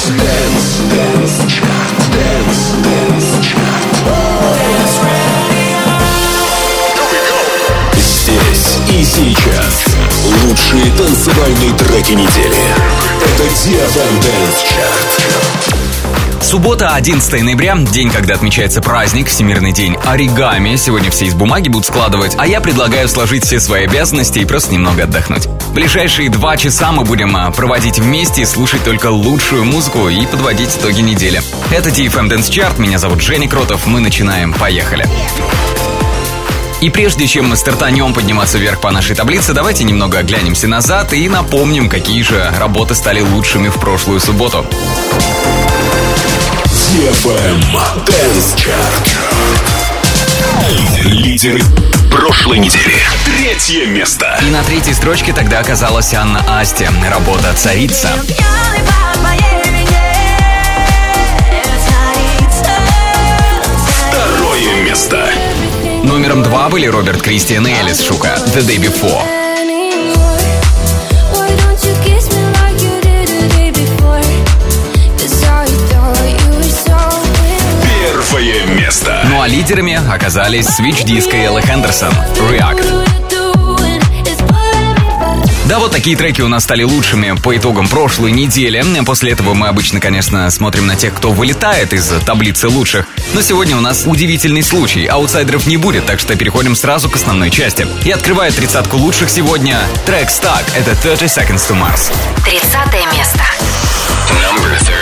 Здесь и сейчас лучшие танцевальные треки недели. Это DFM Dance Chart. Суббота, 11 ноября, день, когда отмечается праздник, Всемирный день оригами. Сегодня все из бумаги будут складывать, а я предлагаю сложить все свои обязанности и просто немного отдохнуть. Ближайшие 2 часа мы будем проводить вместе и слушать только лучшую музыку и подводить итоги недели. Это DFM Dance Chart, меня зовут Женя Кротов, мы начинаем, поехали. И прежде чем мы стартанем подниматься вверх по нашей таблице, давайте немного оглянемся назад и напомним, какие же работы стали лучшими в прошлую субботу. DFM Dance Chart. Лидеры прошлой недели. 3-е место. И на 3-й строчке тогда оказалась Анна Асти. Работа «Царица». 2-е место. Номером 2 были Роберт Кристиан и Элис Шука «The Day Before». 1-е место. Ну а лидерами оказались Switch Disco и Элла Хендерсон «React». Да, вот такие треки у нас стали лучшими по итогам прошлой недели. После этого мы обычно, конечно, смотрим на тех, кто вылетает из таблицы лучших. Но сегодня у нас удивительный случай. Аутсайдеров не будет, так что переходим сразу к основной части. И открывает 30-ку лучших сегодня трек «Stuck». Это 30 Seconds to Mars. 30-е место. Number 30.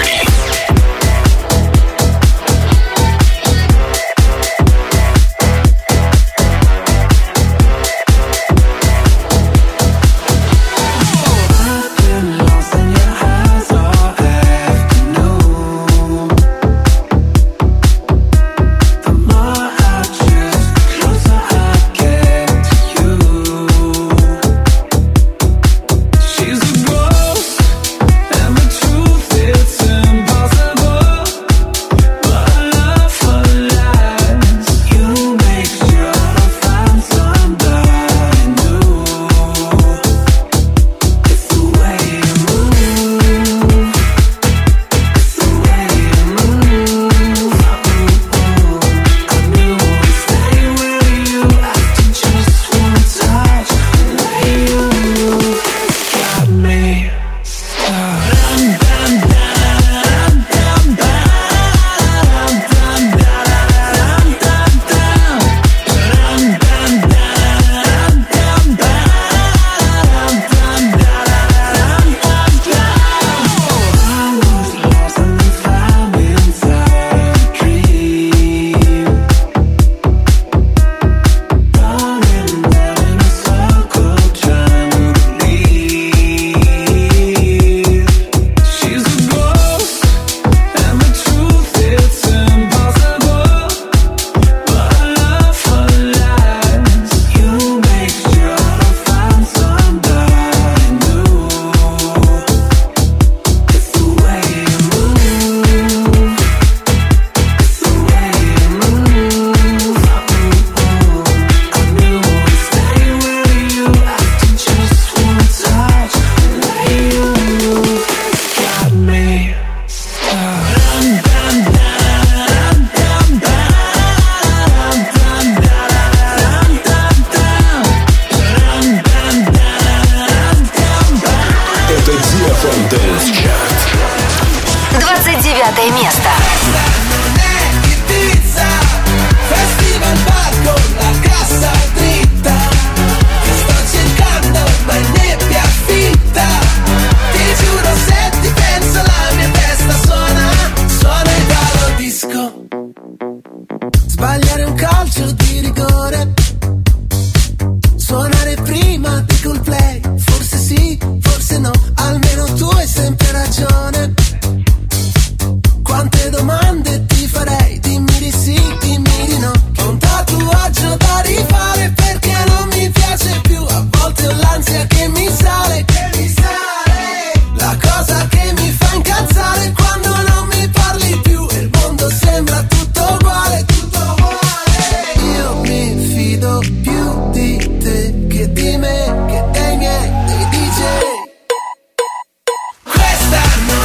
Questa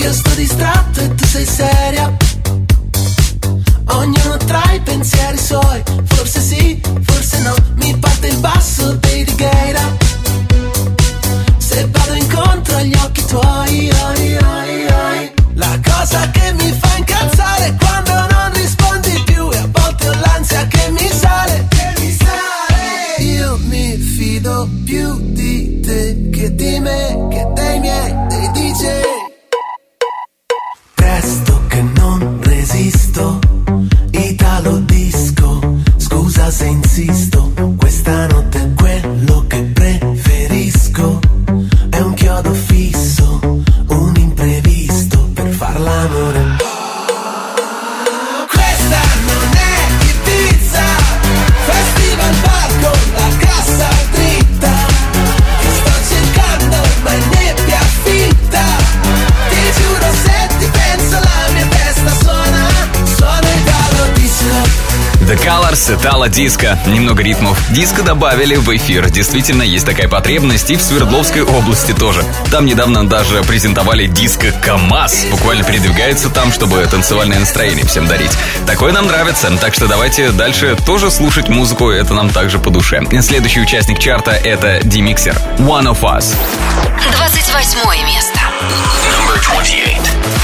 Io sto distratto e tu sei seria. Ognuno tra i pensieri suoi. Forse sì, forse no. Mi parte il basso dei Righeira. Se vado incontro agli occhi tuoi, la cosa che mi fa incazzare è quando non rispondi più. E a volte ho l'ansia che mi sale. Io mi fido più di te che di me, che dei miei, dei DJ. Presto che non resisto, Italo disco, scusa se insisto, questa notte è quello che preferisco, è un chiodo fisso, un imprevisto per far l'amore. Questa non è Ibiza, festival bar con la cassa dritta, ti sto cercando ma è nebbia fitta, ti giuro se ti penso la mia testa suona Italo disco. The Colors, Italo Disco. Немного ритмов диско добавили в эфир. Действительно, есть такая потребность, и в Свердловской области тоже. Там недавно даже презентовали диско КамАЗ. Буквально передвигается там, чтобы танцевальное настроение всем дарить. Такое нам нравится, так что давайте дальше тоже слушать музыку, это нам также по душе. Следующий участник чарта — это D-Mixer, One of Us. 28 место. Number 28.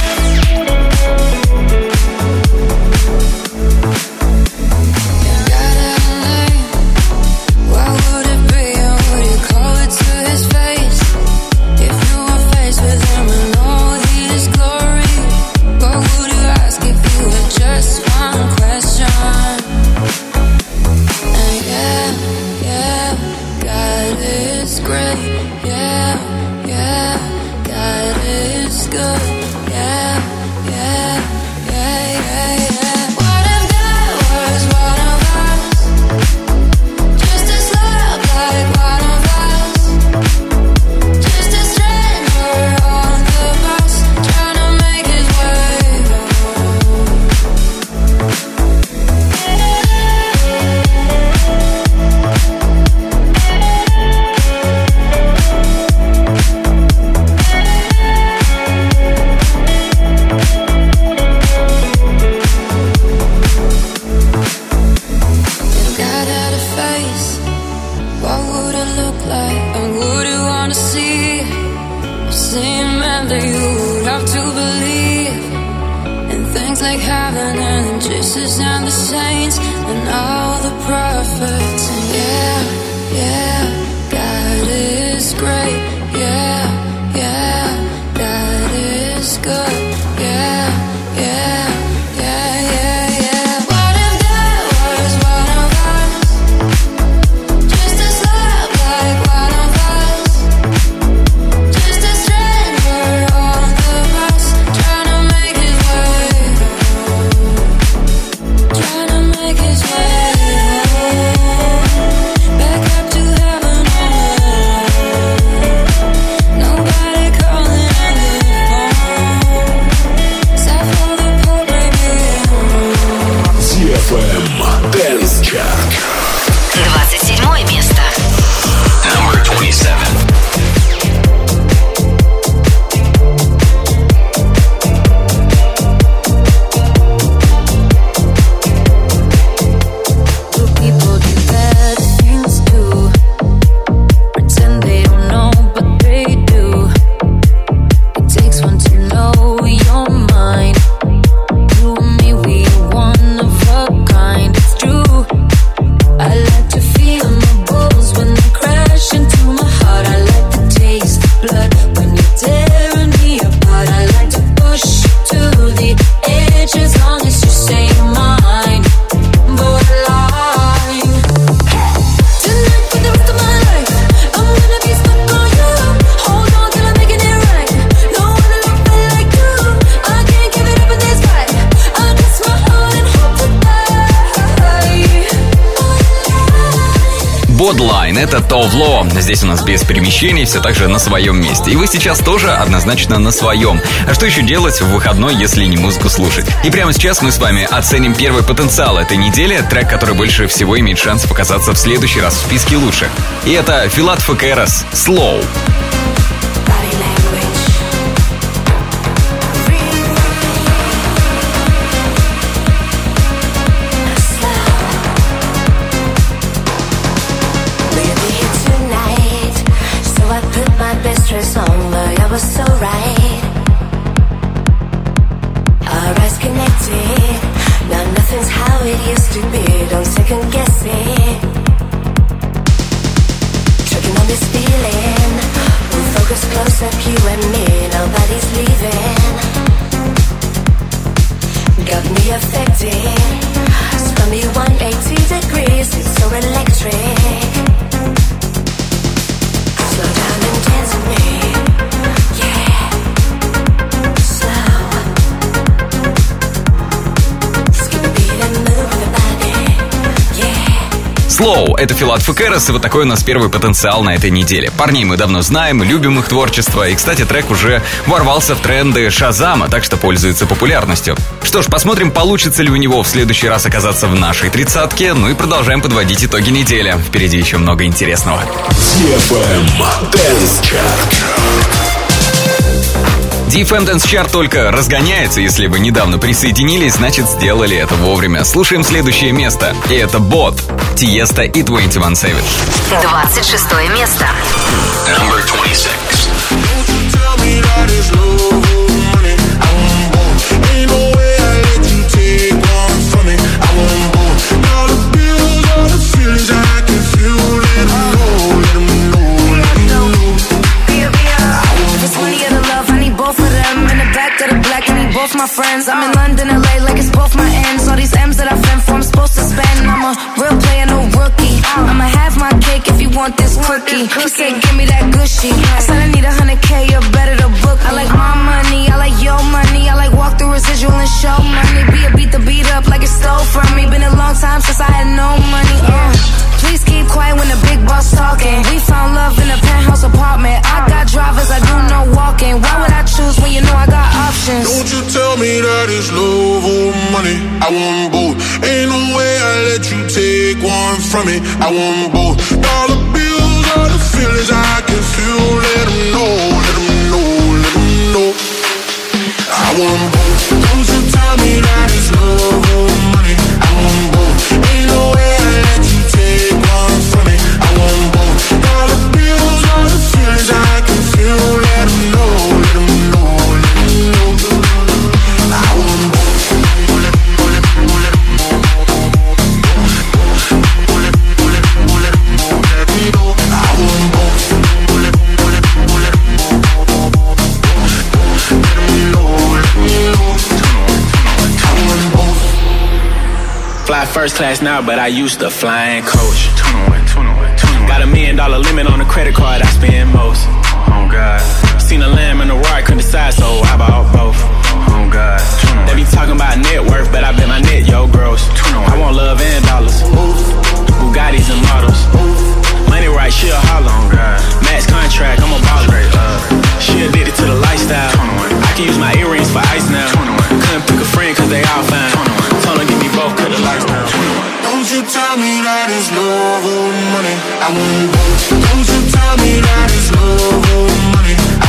Бодline — это Товло. Здесь у нас без перемещений, все так же на своем месте. И вы сейчас тоже однозначно на своем. А что еще делать в выходной, если не музыку слушать? И прямо сейчас мы с вами оценим первый потенциал этой недели, трек, который больше всего имеет шанс показаться в следующий раз в списке лучших. И это Филат Фекерас «Slow». except you and me, nobody's leaving. Got me affected, spun me 180 degrees, it's so electric. Slow down and dance with me, yeah. Slow. Skip a beat and move the body, yeah. Slow — это Филат Фукерес, и вот такой у нас первый потенциал на этой неделе. Парней мы давно знаем, любим их творчество, и, кстати, трек уже ворвался в тренды Шазама, так что пользуется популярностью. Что ж, посмотрим, получится ли у него в следующий раз оказаться в нашей тридцатке, ну и продолжаем подводить итоги недели. Впереди еще много интересного. DFM Dance Chart только разгоняется. Если вы недавно присоединились, значит, сделали это вовремя. Слушаем следующее место. И это Bot, Тиеста и 21 Savage. 26 место. Number 26. Both my friends, I'm in London, LA, like it's both my ends. All these M's that I fend for, I'm supposed to spend. I'm a real player, no rookie. I'ma have my cake if you want this cookie. He said, give me that gushy. I said I need 100K, you're better to book. I like my money, I like your money. I like walk through residual and show money. Beat the beat up like it stole from me. Been a long time since I had no money. Please keep quiet when the big boss talking. We found love in a penthouse apartment. I got drivers, I do no walking. Why would I choose when you know I got options? Don't you tell me that it's love or money. I want both. Ain't no way I let you take one from me. I want both. Dollar bills are the feelings I can feel. Let them know, let them know, let them know. I want both. Don't you tell me that it's love or money. I want both. Ain't no way I let you take one from me. I want both. Dollar bills are the feelings I can feel. Let them know, let them know, let them know. I want both. Fly first class now, but I used to fly in coach. Got $1 million limit on the credit card I spend most. Oh God. Seen a lamb and a roar, couldn't decide, so I bought both. Oh God. They be talking about net worth, but I bet my net, yo, gross. I want love and dollars. Bugattis and models. Money right, she a holler. Oh God. Max contract, I'm a baller. She addicted to the lifestyle. I can use my earrings for ice now. Couldn't pick a friend cause they all fine. Told her give me both cause the lights down. Don't you tell me that it's love or money. I want both. Don't you tell me that it's love or money. I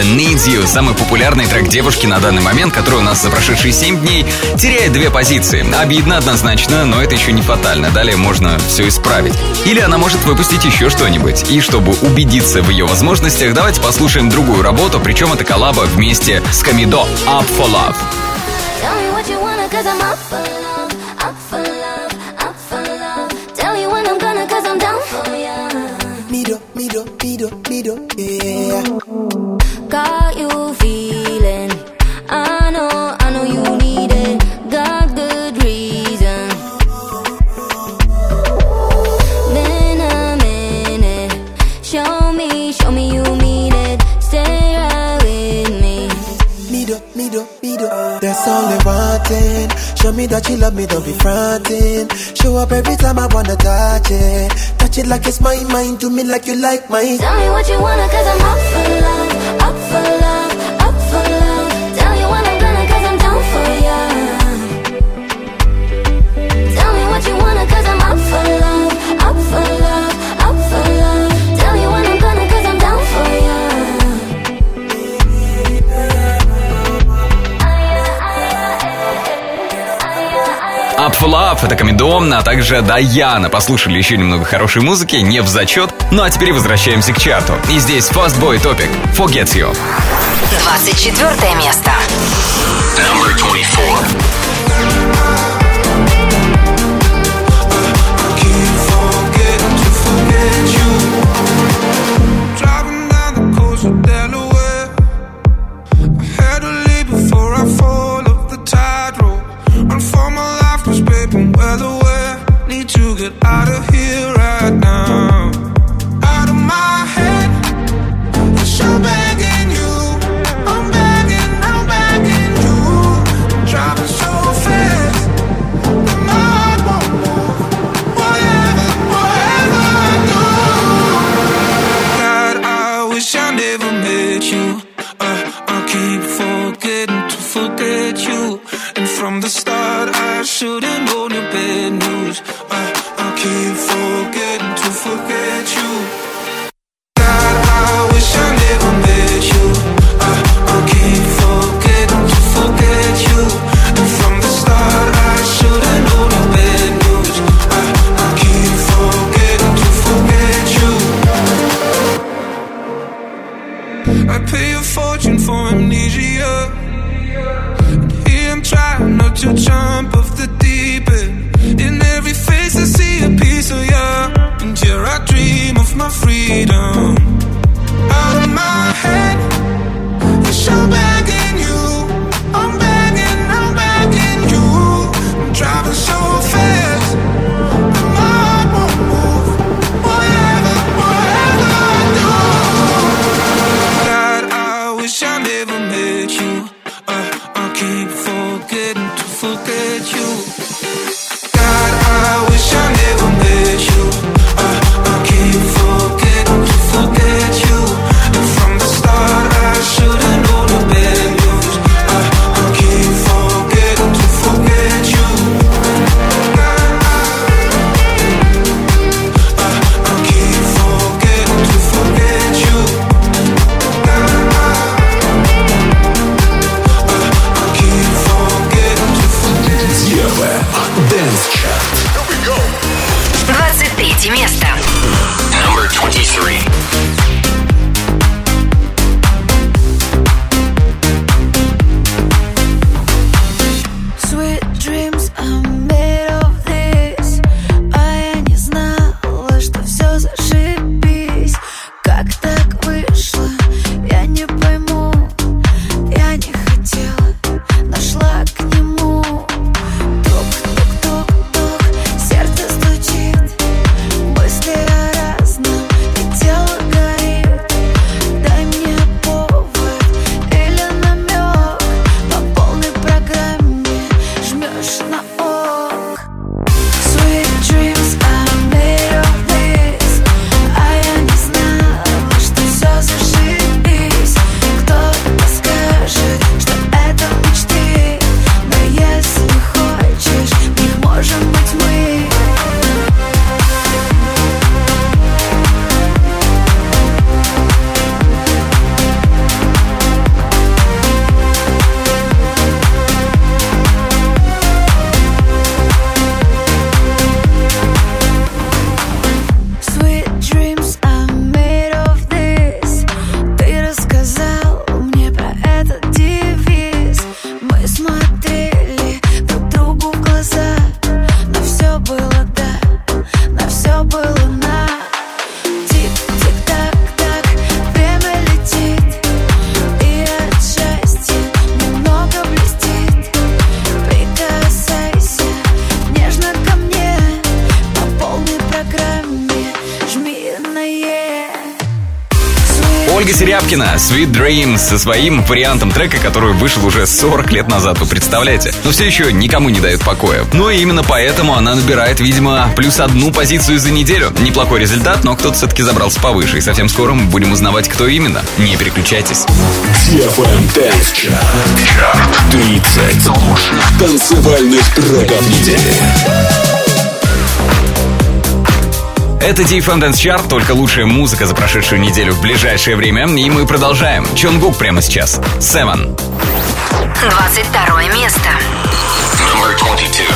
Needs You, самый популярный трек девушки на данный момент, который у нас за прошедшие 7 дней теряет 2 позиции. Обидно однозначно, но это еще не фатально. Далее можно все исправить. Или она может выпустить еще что-нибудь. И чтобы убедиться в ее возможностях, давайте послушаем другую работу, причем это коллаба вместе с Камидо. Up for Love. Yeah. Got you feeling. I know you need it. Got good reason. Been a minute. Show me you mean it. Stay right with me. Me do. That's all I wantin'. Show me that you love me, don't be frontin'. Show up every time I wanna touch it. Touch it like it's my mind, do me like you like mine. Tell me what you wanna, cause I'm up for love. Up for love, up for love. Tell you when I'm gonna, cause I'm down for ya. Tell me what you wanna, cause I'm up for love. Up for love, up for love. Tell you when I'm gonna, cause I'm down for ya. Up for Love, это Камидо, а также Даяна. Послушали еще немного хорошей музыки, не в зачет. Ну а теперь возвращаемся к чарту. И здесь Fastboy Topic, Forget You. 24 место. Number 24. Out of here right now, out of my head. I'm begging you, I'm begging you. Driving so fast, my heart won't move. Whatever I do. God, I wish I never met you. I keep forgetting to forget you. And from the start, I should've known your bad news. Keep forgetting to forget you. God, I wish I never met you. I keep forgetting to forget you. And from the start, I should've known the bad news. I keep forgetting to forget you. I pay a fortune for amnesia. And here I'm trying not to jump off the deep end. In every face I see a piece of you. And here I dream of my freedom. Out of my head, yes, I'm begging you. I'm begging you. I'm driving so fast, my heart won't move. Whatever I do. God, I wish I never met you. I keep forgetting to forget you. I wish I never met you. I keep forgetting to forget you. And from the start, I should've known the bad news. I keep forgetting to forget you. I keep forgetting to forget you. I keep forgetting to forget you. Ольга Серябкина, Sweet Dreams, со своим вариантом трека, который вышел уже 40 лет назад, вы представляете? Но все еще никому не дает покоя. Ну и именно поэтому она набирает, видимо, +1 позицию за неделю. Неплохой результат, но кто-то все-таки забрался повыше. И совсем скоро мы будем узнавать, кто именно. Не переключайтесь. DFM Dance Chart. 30 лучших танцевальных треков недели. Это DFM Dance Chart, только лучшая музыка за прошедшую неделю в ближайшее время. И мы продолжаем. Чонгук прямо сейчас. Seven. 22 место. Number 22.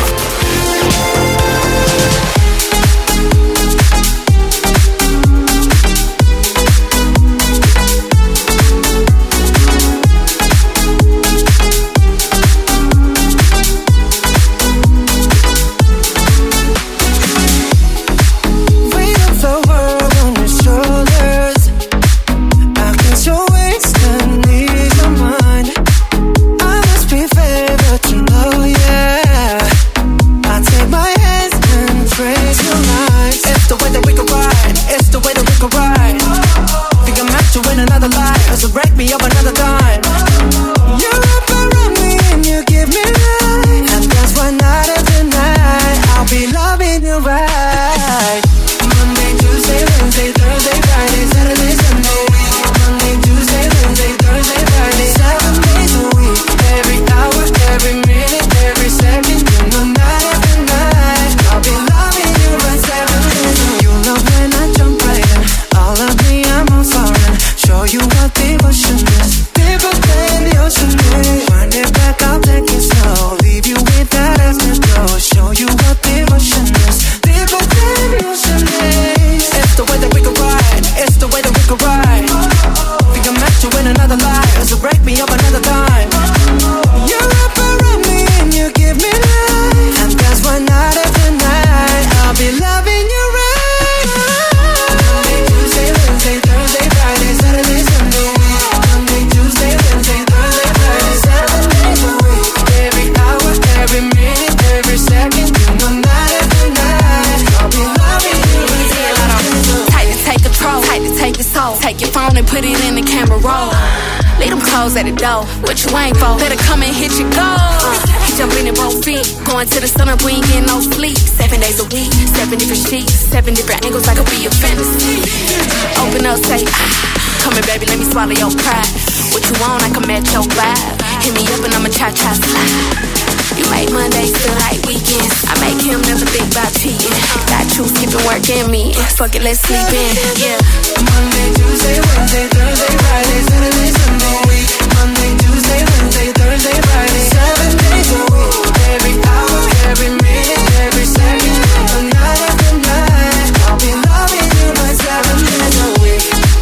To the sun up, we ain't getting no sleep. 7 days a week, 7 different sheets, 7 different angles, I could be a fantasy. Open up, say, come here, baby, let me swallow your pride. What you want, I can match your vibe. Hit me up and I'ma cha-cha slide. You make Mondays feel like weekends. I make him never think about cheating. Got you skipping work and me. Fuck it, let's sleep in, yeah. Monday, Tuesday, Wednesday, Thursday, Friday, Saturday, Sunday, week. Monday, Tuesday, Wednesday, Thursday, Friday, 7 days a week. Every hour, every minute, every second, the night after night, I'll be loving you by 7 days a week.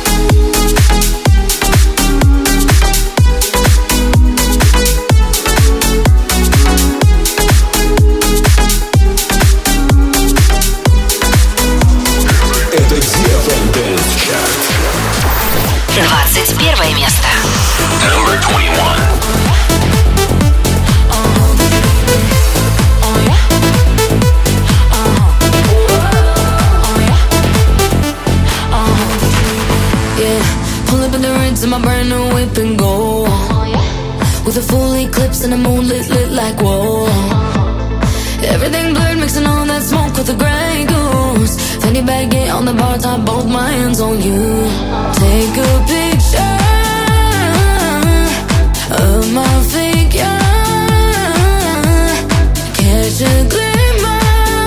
Это DFM Dance Chart. 21 место. Number 21. In my brand new whip and go, with a full eclipse and a moon lit like whoa. Everything blurred, mixing all that smoke with the Grey Goose. Fendi bag, get on the bar top, both my hands on you. Take a picture of my figure, catch a glimmer.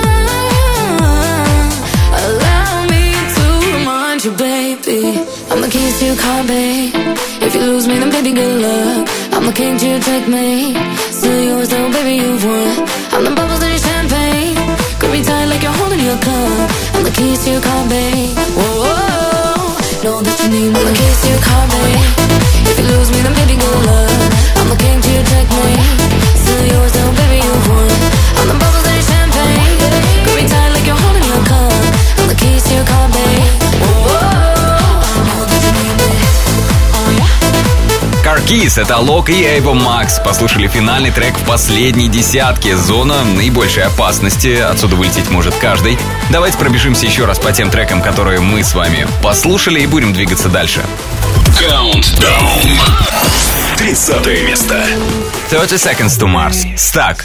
Allow me to remind you, baby, I'm the keys to your car, babe. If you lose me, then baby, good luck. I'm the king to your checkmate. Still yours, though, baby, you've won. I'm the bubbles in your champagne. Grip me tight like you're holding your cup. I'm the keys to your car, babe. Whoa, whoa, know that you need me. I'm the keys to your car, babe. If you lose me, then baby, good luck. I'm the king to your checkmate. Still yours, though, baby, you've won. I'm the bubbles in your champagne. Grip me tight like you're holding your cup. I'm the keys to your car, babe. Whoa, whoa. Kiss — это Alok и Ava Max. Послушали финальный трек в последней десятке. Зона наибольшей опасности. Отсюда вылететь может каждый. Давайте пробежимся еще раз по тем трекам, которые мы с вами послушали, и будем двигаться дальше. Countdown. 30 место. 30 Seconds to Mars. Stuck.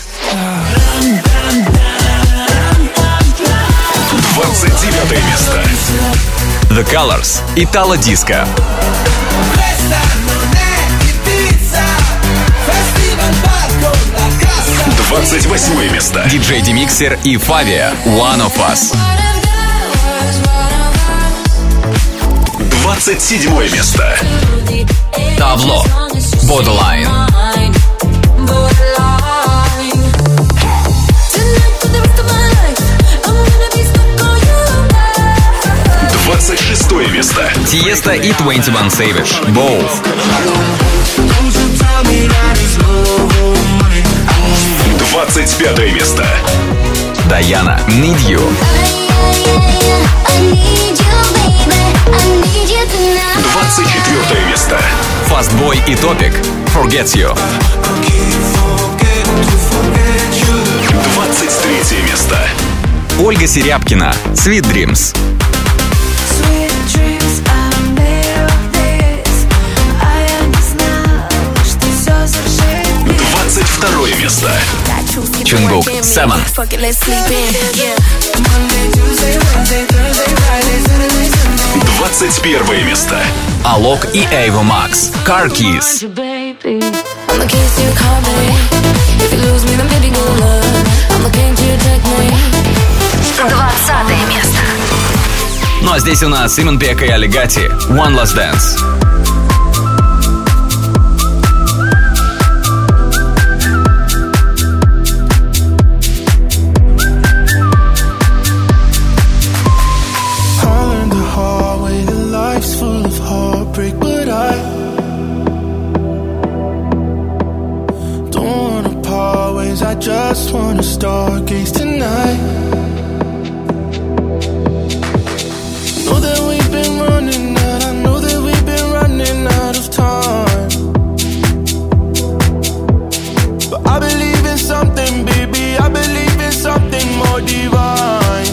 29 место. The Colors. Italo Disco. 28 место. DJ Demixer и Fabia. One of Us. 27 место. Тавло. Borderline. 26 место. Тиеста и 21 Savage. Both. 25 место. Даяна. Need You. 24 место. Fastboy и Topic. Forget You. 23 место. Ольга Серябкина. Sweet Dreams. 22 место. Чунгук. Seven. 21 место. Alok и Ava Max. Car Keys. 20 место. Ну а здесь у нас Симон Пека и Алигати. One Last Dance. Just wanna stargaze tonight. Know that we've been running out. I know that we've been running out of time. But I believe in something, baby. I believe in something more divine.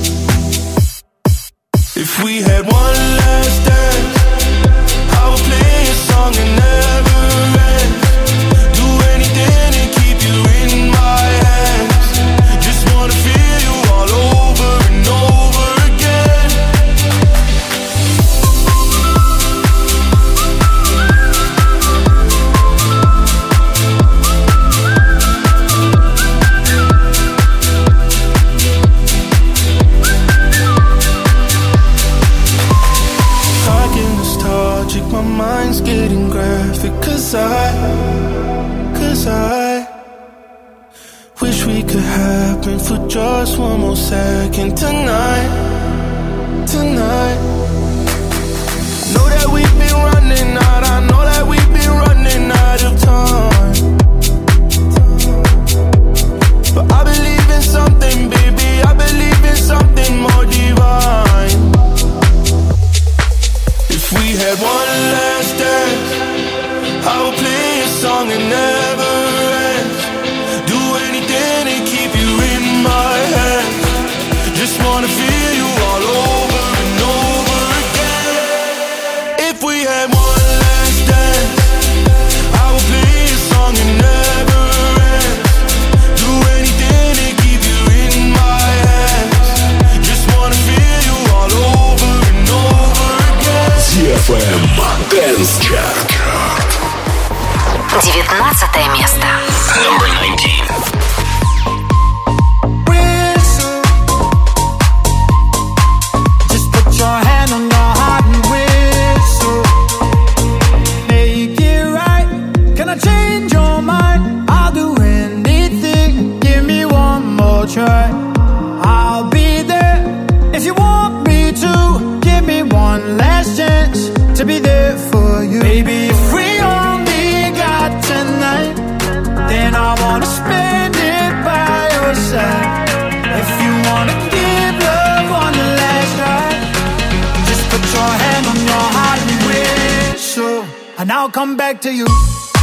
If we had one last dance, I would play a song and never end. Do anything to keep you in my hands. Just wanna feel you all over and over again. I get nostalgic, my mind's getting graphic. Cause I wish we could happen for just one more second tonight. Know that we've been running out. I know that we've been running out of time. But I believe in something, baby. I believe in something more divine. If we had one last dance, I would play a song and never end. Do anything to keep you in my hands. Just wanna feel you all over and over again. If we had one last dance, I would play a song and I'll come back to you.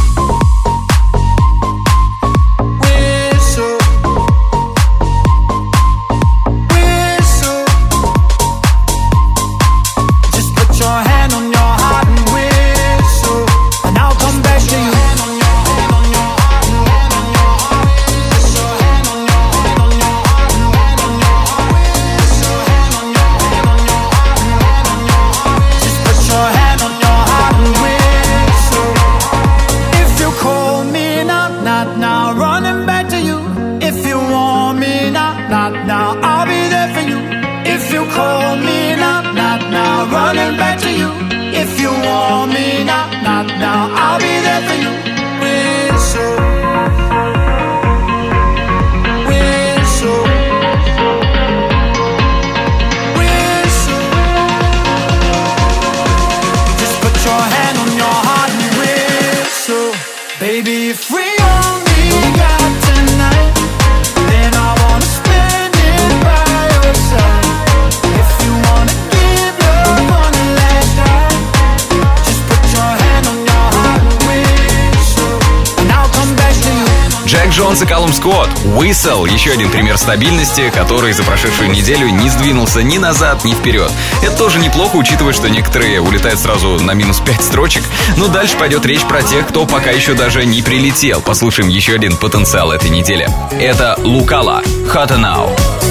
Джонс и Калум Скотт. Whistle. Еще один пример стабильности, который за прошедшую неделю не сдвинулся ни назад, ни вперед. Это тоже неплохо, учитывая, что некоторые улетают сразу на минус 5 строчек. Но дальше пойдет речь про тех, кто пока еще даже не прилетел. Послушаем еще один потенциал этой недели. Это Лукала. Hotter Now.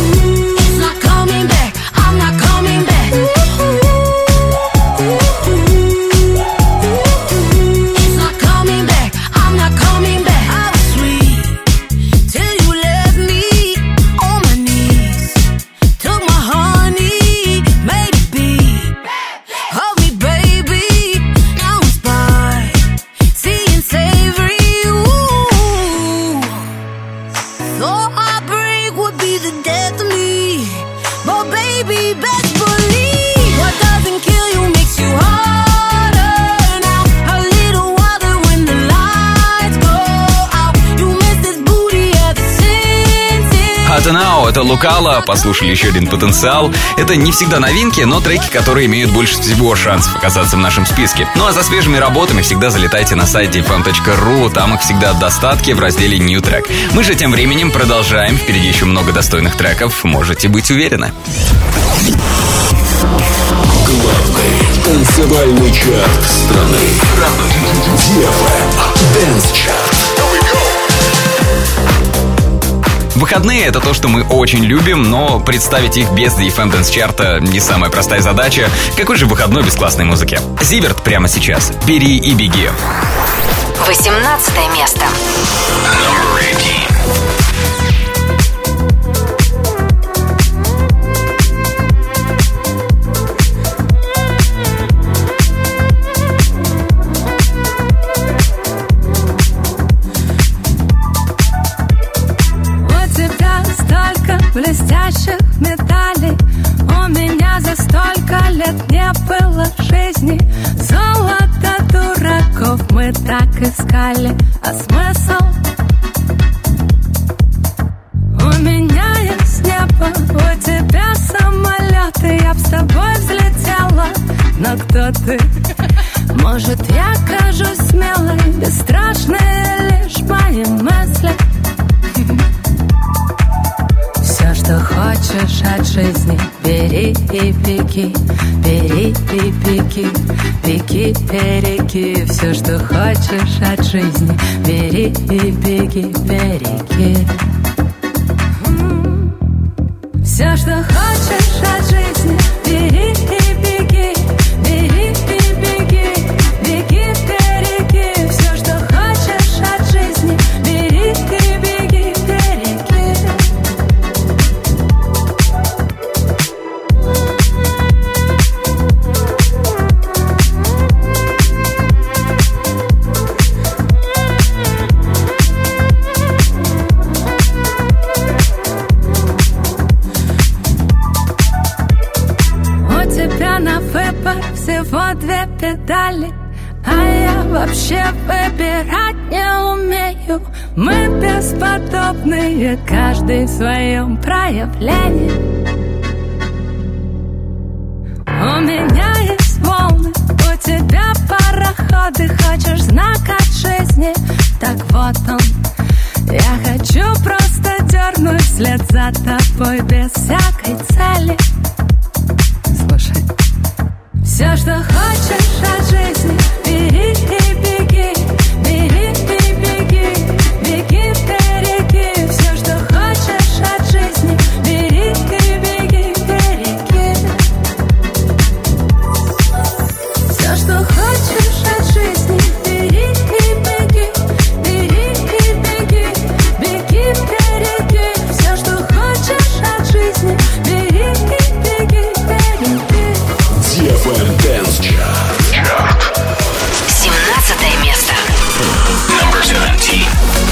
Now, это Лукала, послушали еще один потенциал. Это не всегда новинки, но треки, которые имеют больше всего шансов оказаться в нашем списке. Ну а за свежими работами всегда залетайте на сайт dfm.ru, там их всегда в достатке в разделе New Track. Мы же тем временем продолжаем, впереди еще много достойных треков, можете быть уверены. Главный танцевальный чарт страны. Dance Chart. Выходные — это то, что мы очень любим, но представить их без DFM Dance Chart не самая простая задача. Какой же выходной без классной музыки? Зиверт прямо сейчас. Бери и беги. 18 место. Блестящих медалей у меня за столько лет не было жизни. Золото дураков мы так искали, а смысл? У меня есть небо, у тебя самолеты, я б с тобой взлетела, но кто ты? Может, я кажусь смелой, бесстрашные лишь мои мысли. Все, что хочешь от жизни, бери и беги, бери и беги, беги, береги. Все, что хочешь от жизни, бери и беги, береги. Все, что хочешь от жизни, бери и беги, бери и беги, беги, береги. Все, что хочешь от жизни, бери и беги, береги. Всего две педали, а я вообще выбирать не умею. Мы бесподобные, каждый в своем проявлении. У меня есть волны, у тебя пароходы, хочешь знак от жизни? Так вот он. Я хочу просто дернуть вслед за тобой без всякой цели. Слушай. Все, что хочешь от жизни, бери и беги, бери и беги, беги впереди. Все, что хочешь от жизни, бери и беги, береги. Все, что хочешь от жизни, бери и беги, бери и беги, беги впереди. Все, что хочешь от жизни, бери и беги, береги. DFM Dance Chart. 17 место. Number 17.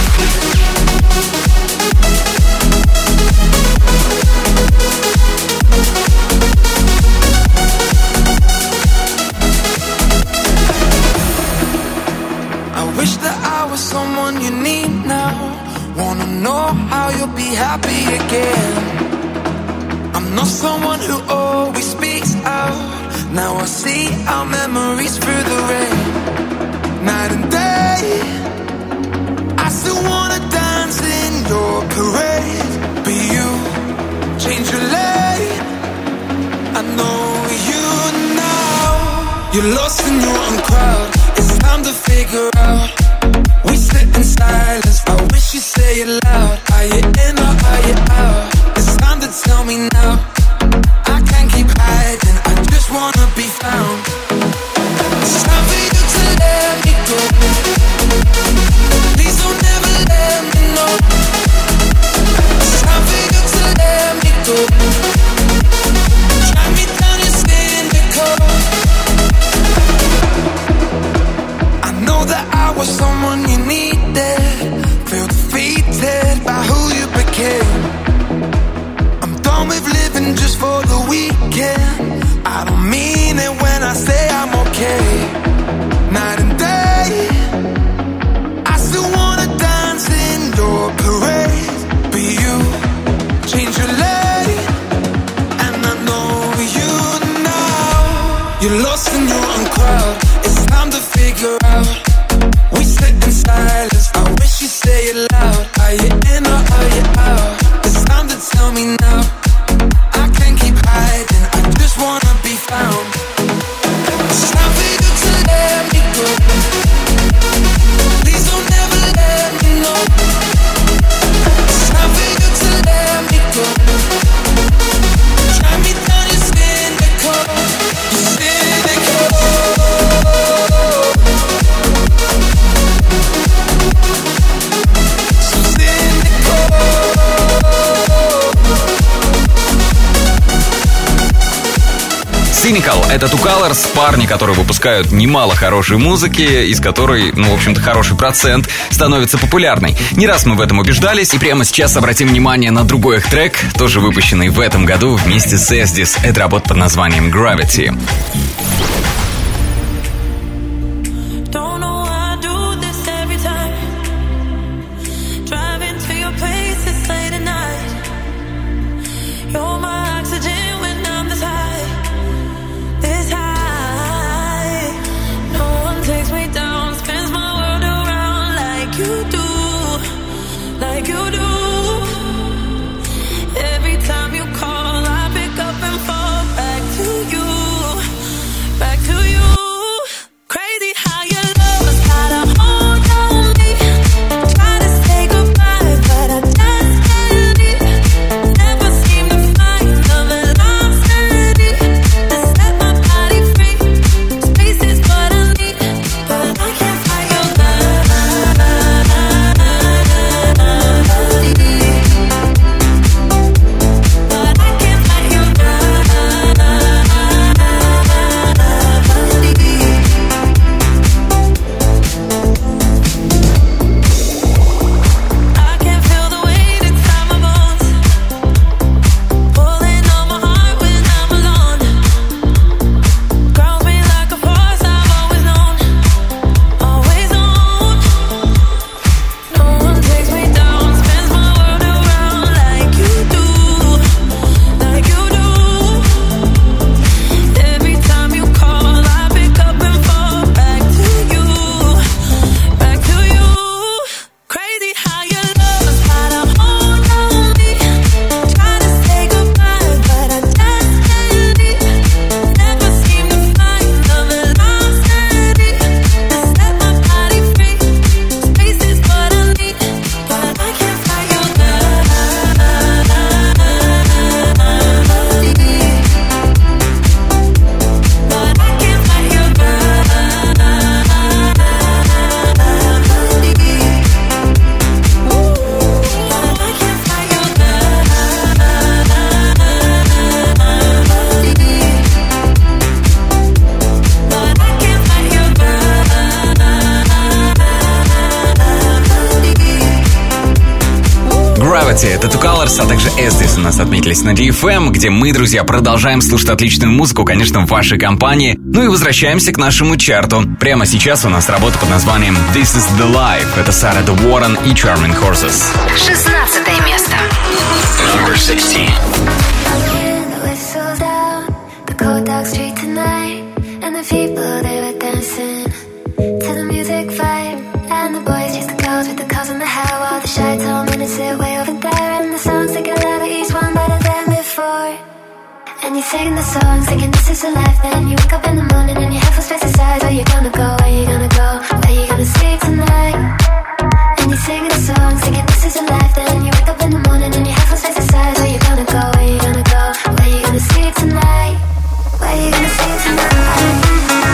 I wish that I was someone you need now. Wanna know how you'll be happy again. I'm not someone who always speaks out. Now I see our memories through the rain. Night and day, I still wanna dance in your parade. But you change your lane. I know you now. You're lost in your own crowd. It's time to figure out. We sit in silence. I wish you'd say it loud. Are you in or are you out? It's time to tell me now. I can't keep hiding. I just wanna be found. It's time for you to let me go. Please don't ever let me know. It's time for you to let me go. Drag me down your cynical. I know that I was someone you needed. Feel defeated by who you became. I'm done with living just for the weekend. I don't mean it when I say I'm okay. Night and day, I still wanna dance in your parade. But you change your lane, and I know you now. You're lost in your own crowd. It's time to figure out. We sit in silence. I wish you'd say it loud. Are you in or are you out? It's time to tell me now. I can't keep hiding. I just wanna be found. It's time for you to let me go. Please don't ever let me know. It's time for you to let me go. Drag me down your cynical. Your cynical. So cynical. Cynical — это Two Colors, парни, которые выпускают немало хорошей музыки, из которой, в общем-то, хороший процент становится популярной. Не раз мы в этом убеждались, и прямо сейчас обратим внимание на другой их трек, тоже выпущенный в этом году вместе с Эздис. Это работа под названием Gravity. Back Dorothy, это Two Colors, а также Estes у нас отметились на DFM, где мы, друзья, продолжаем слушать отличную музыку, конечно, в вашей компании. Ну и возвращаемся к нашему чарту. Прямо сейчас у нас работа под названием This is the Life. Это Sarah De Warren и Charming Horses. 16 место. Number 16. And you're singing the song, thinking this is a life. Then you wake up in the morning and your head feels pesticides. Where you gonna go? Where you gonna go? Where you gonna sleep tonight? And you're singing the song, thinking this is a life. Then you wake up in the morning and your head feels pesticides. Where you gonna go? Where you gonna go? Where you gonna sleep tonight? Where you gonna sleep tonight?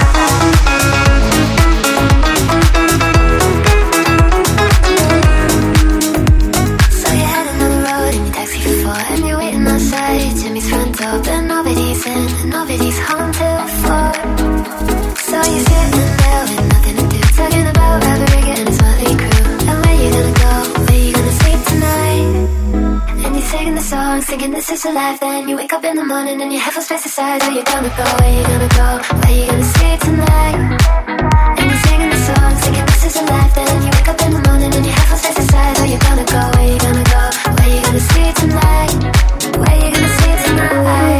So you're heading on the road in your taxi for 4, and you're waiting outside Jimmy's front door, but nobody's in and nobody's home till 4. So you're sitting there with nothing to do, talking about Robert Rigger and his motley crew. And where you gonna go? Where you gonna sleep tonight? And you're singing the song, thinking this is a life. Then you wake up in the morning and your head feels pesticides. Where you gonna go? Where you gonna go? Where you gonna sleep tonight? And you're singing the song, thinking this is a life. Then you wake up in the morning and your head feels pesticides. Where you gonna go? Where you gonna go? Where you gonna sleep tonight? Where you gonna sleep tonight?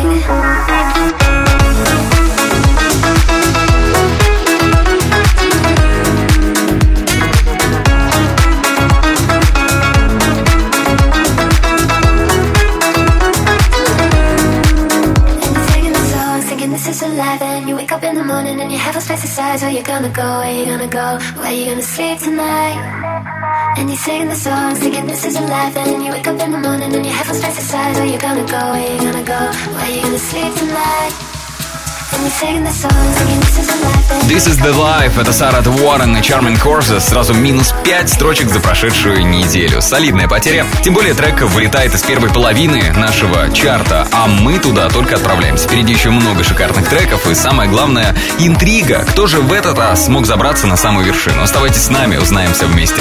This is a life, and you wake up in the morning and you have those pesticides. Where you gonna go? Where you gonna go? Where you gonna sleep tonight? And you're singing the song, thinking this is a life, and you wake up in the morning and you have those pesticides. Where you gonna go? Where you gonna go? Where you gonna sleep tonight? This is the Life. Это Sarah De Warren и Charming Horses. Сразу минус 5 строчек за прошедшую неделю. Солидная потеря. Тем более трек вылетает из первой половины нашего чарта, а мы туда только отправляемся. Впереди еще много шикарных треков и, самое главное, интрига. Кто же в этот раз смог забраться на самую вершину? Оставайтесь с нами, узнаем все вместе.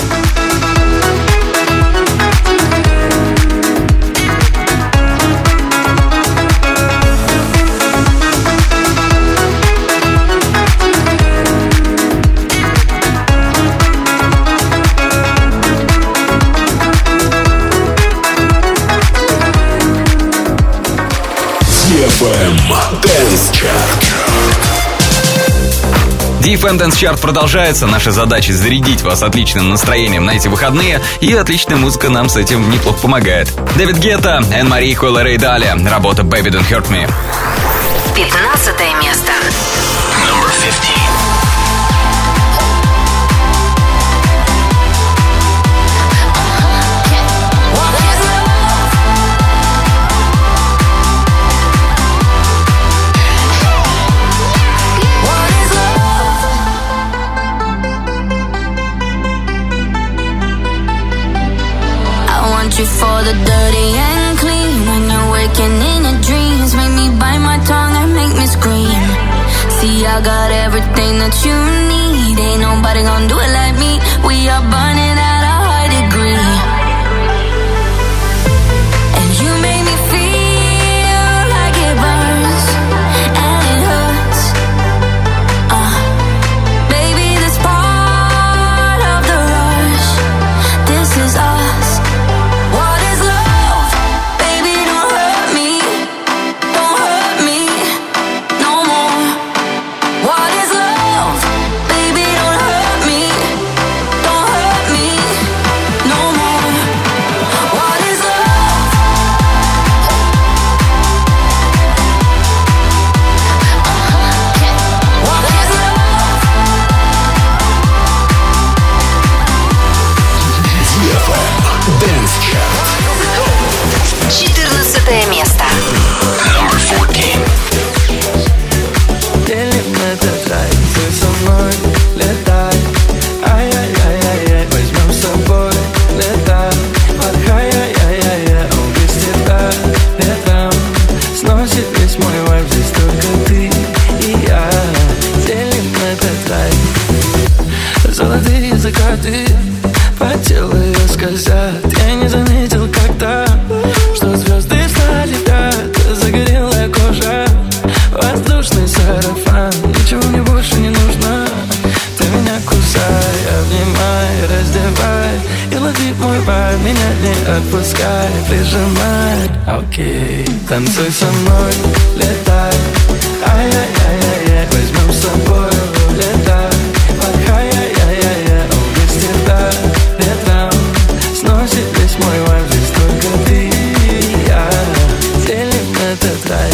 DFM Dance Chart продолжается. Наша задача — зарядить вас отличным настроением на эти выходные, и отличная музыка нам с этим неплохо помогает. Дэвид Гетта, Энн-Мари, Кола Рэй Далли. Работа Baby Don't Hurt Me. 15 место. Number 15. You for the dirty and clean. When you're waking in your dreams, make me bite my tongue and make me scream. See, I got everything that you need. Ain't nobody gonna do it like me. We are burning at a high degree. And you make me feel like it burns and it hurts. Baby, this part of the rush. This is us. What is love? Baby, don't hurt me. Don't hurt me. прижимает. Окей, танцуй со мной, летай. Ай-яй-яй-яй-яй, возьмем с собой, улетай. Ай-яй-яй-яй-яй, без тебя ветром сносит весь мой вайб. Здесь только ты и я делим этот рай.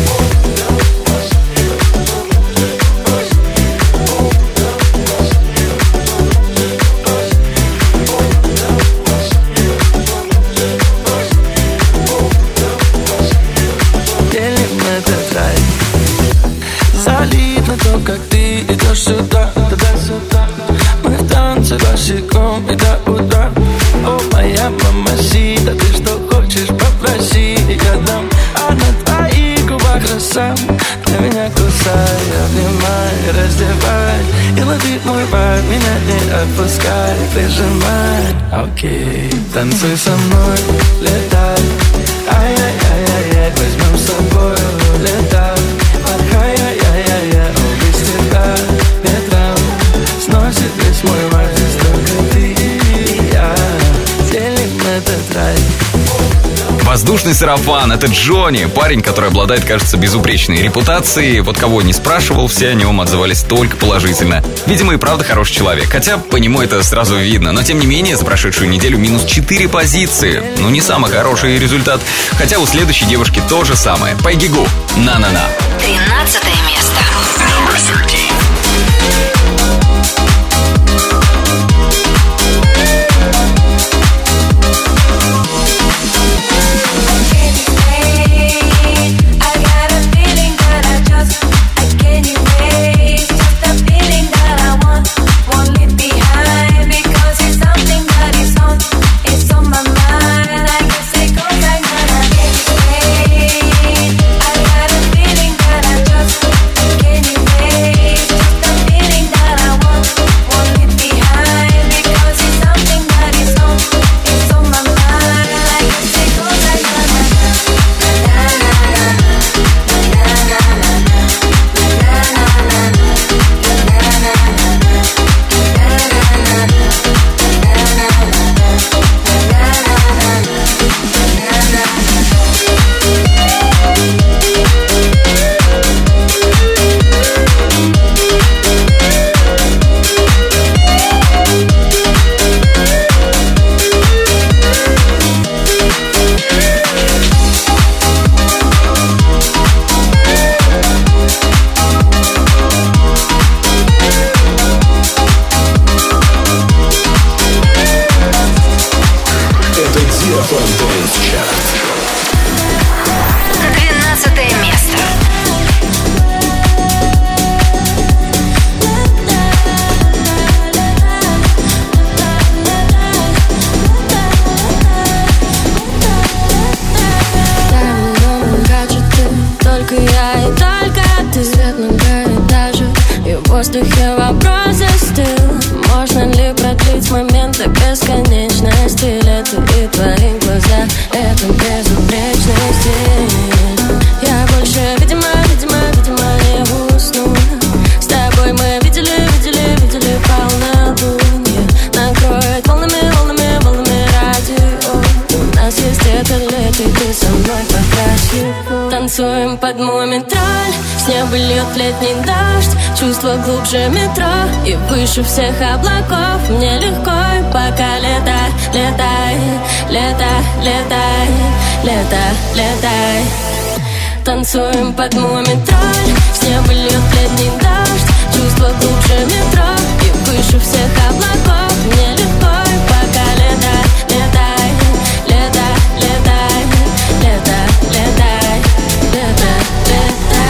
Солидно то, как ты идешь сюда, туда-сюда. Мы в танце босиком и до утра. О, моя мамасита, ты что хочешь, попроси, я дам. А на твоих губах роса, для меня кусай, обнимай, раздевай. И ловит мой вайб, меня не отпускай, прижимай. Окей, танцуй со мной, летай. Ай-яй-яй-яй-яй, возьмем с собой, улетай. Ай-яй-яй-яй-яй, без тебя ветром сносит весь мой вайб. Здесь только ты и я делим этот рай. Воздушный сарафан — это Джонни, парень, который обладает, кажется, безупречной репутацией. Вот кого не спрашивал, все о нем отзывались только положительно. Видимо, и правда хороший человек, хотя по нему это сразу видно. Но, тем не менее, за прошедшую неделю минус 4 позиции. Ну, не самый хороший результат. Хотя у следующей девушки то же самое. Пайгигу, на-на-на. 13 место. Number 13. Танцуем под мумитроль, с неба льет летний дождь. Чувство глубже метро и выше всех облаков. Мне легко, пока летай, летай, летай, летай, летай, летай. Танцуем под мумитроль, с неба льет летний дождь. Чувство глубже метро и выше всех облаков. Мне легко, пока летай, летай, летай, летай, летай, летай, летай, летай.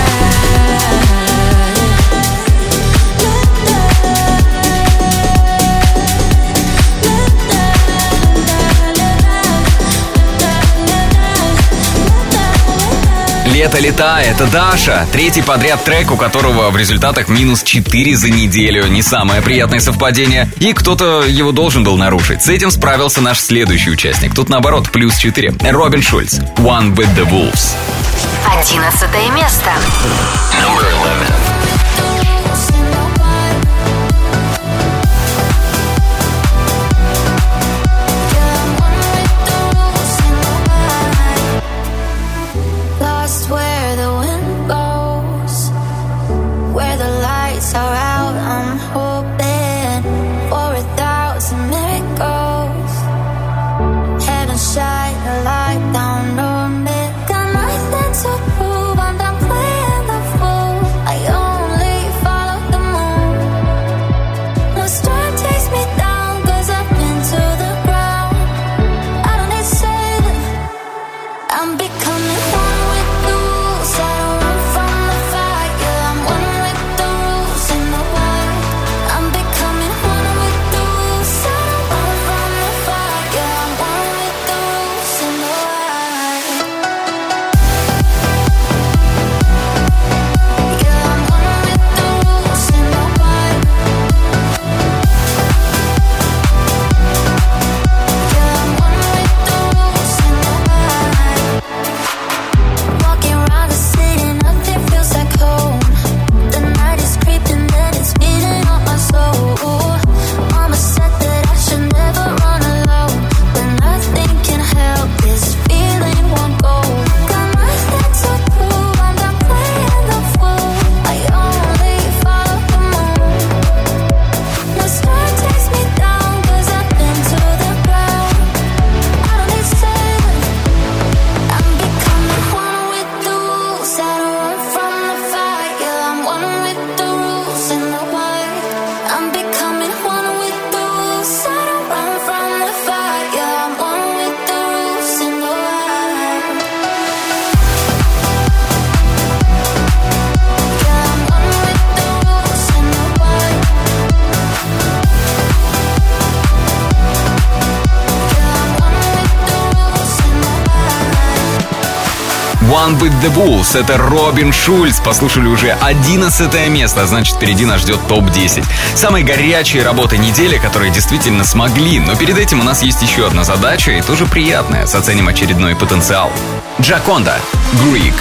«Лето, летай» — это Даша. Третий подряд трек, у которого в результатах минус 4 за неделю. Не самое приятное совпадение. И кто-то его должен был нарушить. С этим справился наш следующий участник. Тут наоборот, плюс 4. Робин Шульц. «One with the Wolves». 11 место. Number 11. One with the Wolves. Это Робин Шульц. Послушали уже 11 место, а значит, впереди нас ждет топ-10. Самые горячие работы недели, которые действительно смогли. Но перед этим у нас есть еще одна задача, и тоже приятная. Оценим очередной потенциал. Джаконда, Greek.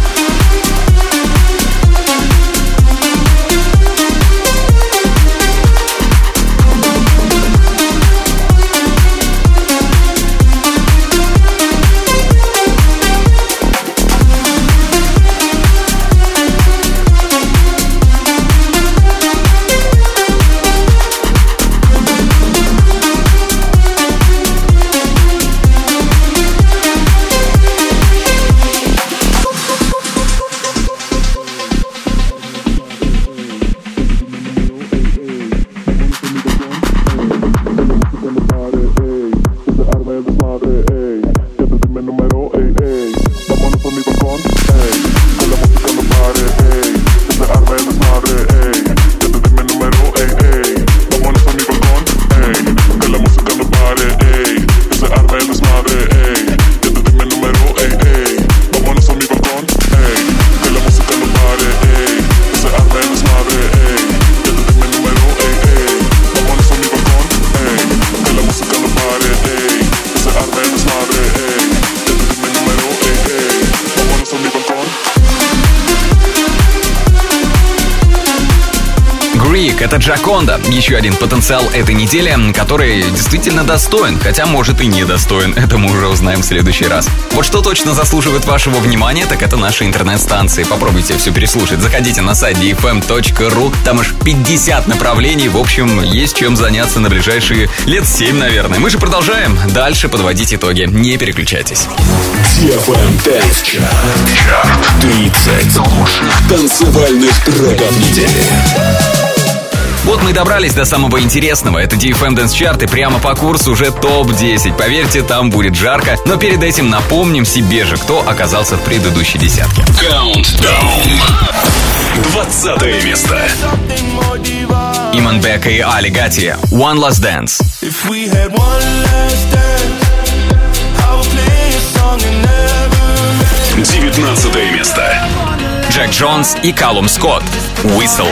Это Джаконда. Еще один потенциал этой недели, который действительно достоин, хотя может и недостоин. Это мы уже узнаем в следующий раз. Вот что точно заслуживает вашего внимания, так это наши интернет-станции. Попробуйте все переслушать. Заходите на сайт dfm.ru. Там аж 50 направлений. В общем, есть чем заняться на ближайшие лет 7, наверное. Мы же продолжаем дальше подводить итоги. Не переключайтесь. DFM Dance Chart. 30 лучших танцевальных треков недели. Вот мы и добрались до самого интересного. Это DFM Dance Chart, и прямо по курсу уже топ-10. Поверьте, там будет жарко. Но перед этим напомним себе же, кто оказался в предыдущей десятке. Countdown. 20 место. Иман Бека и Али Гати. One Last Dance. 19 место. Джек Джонс и Калум Скотт. Whistle.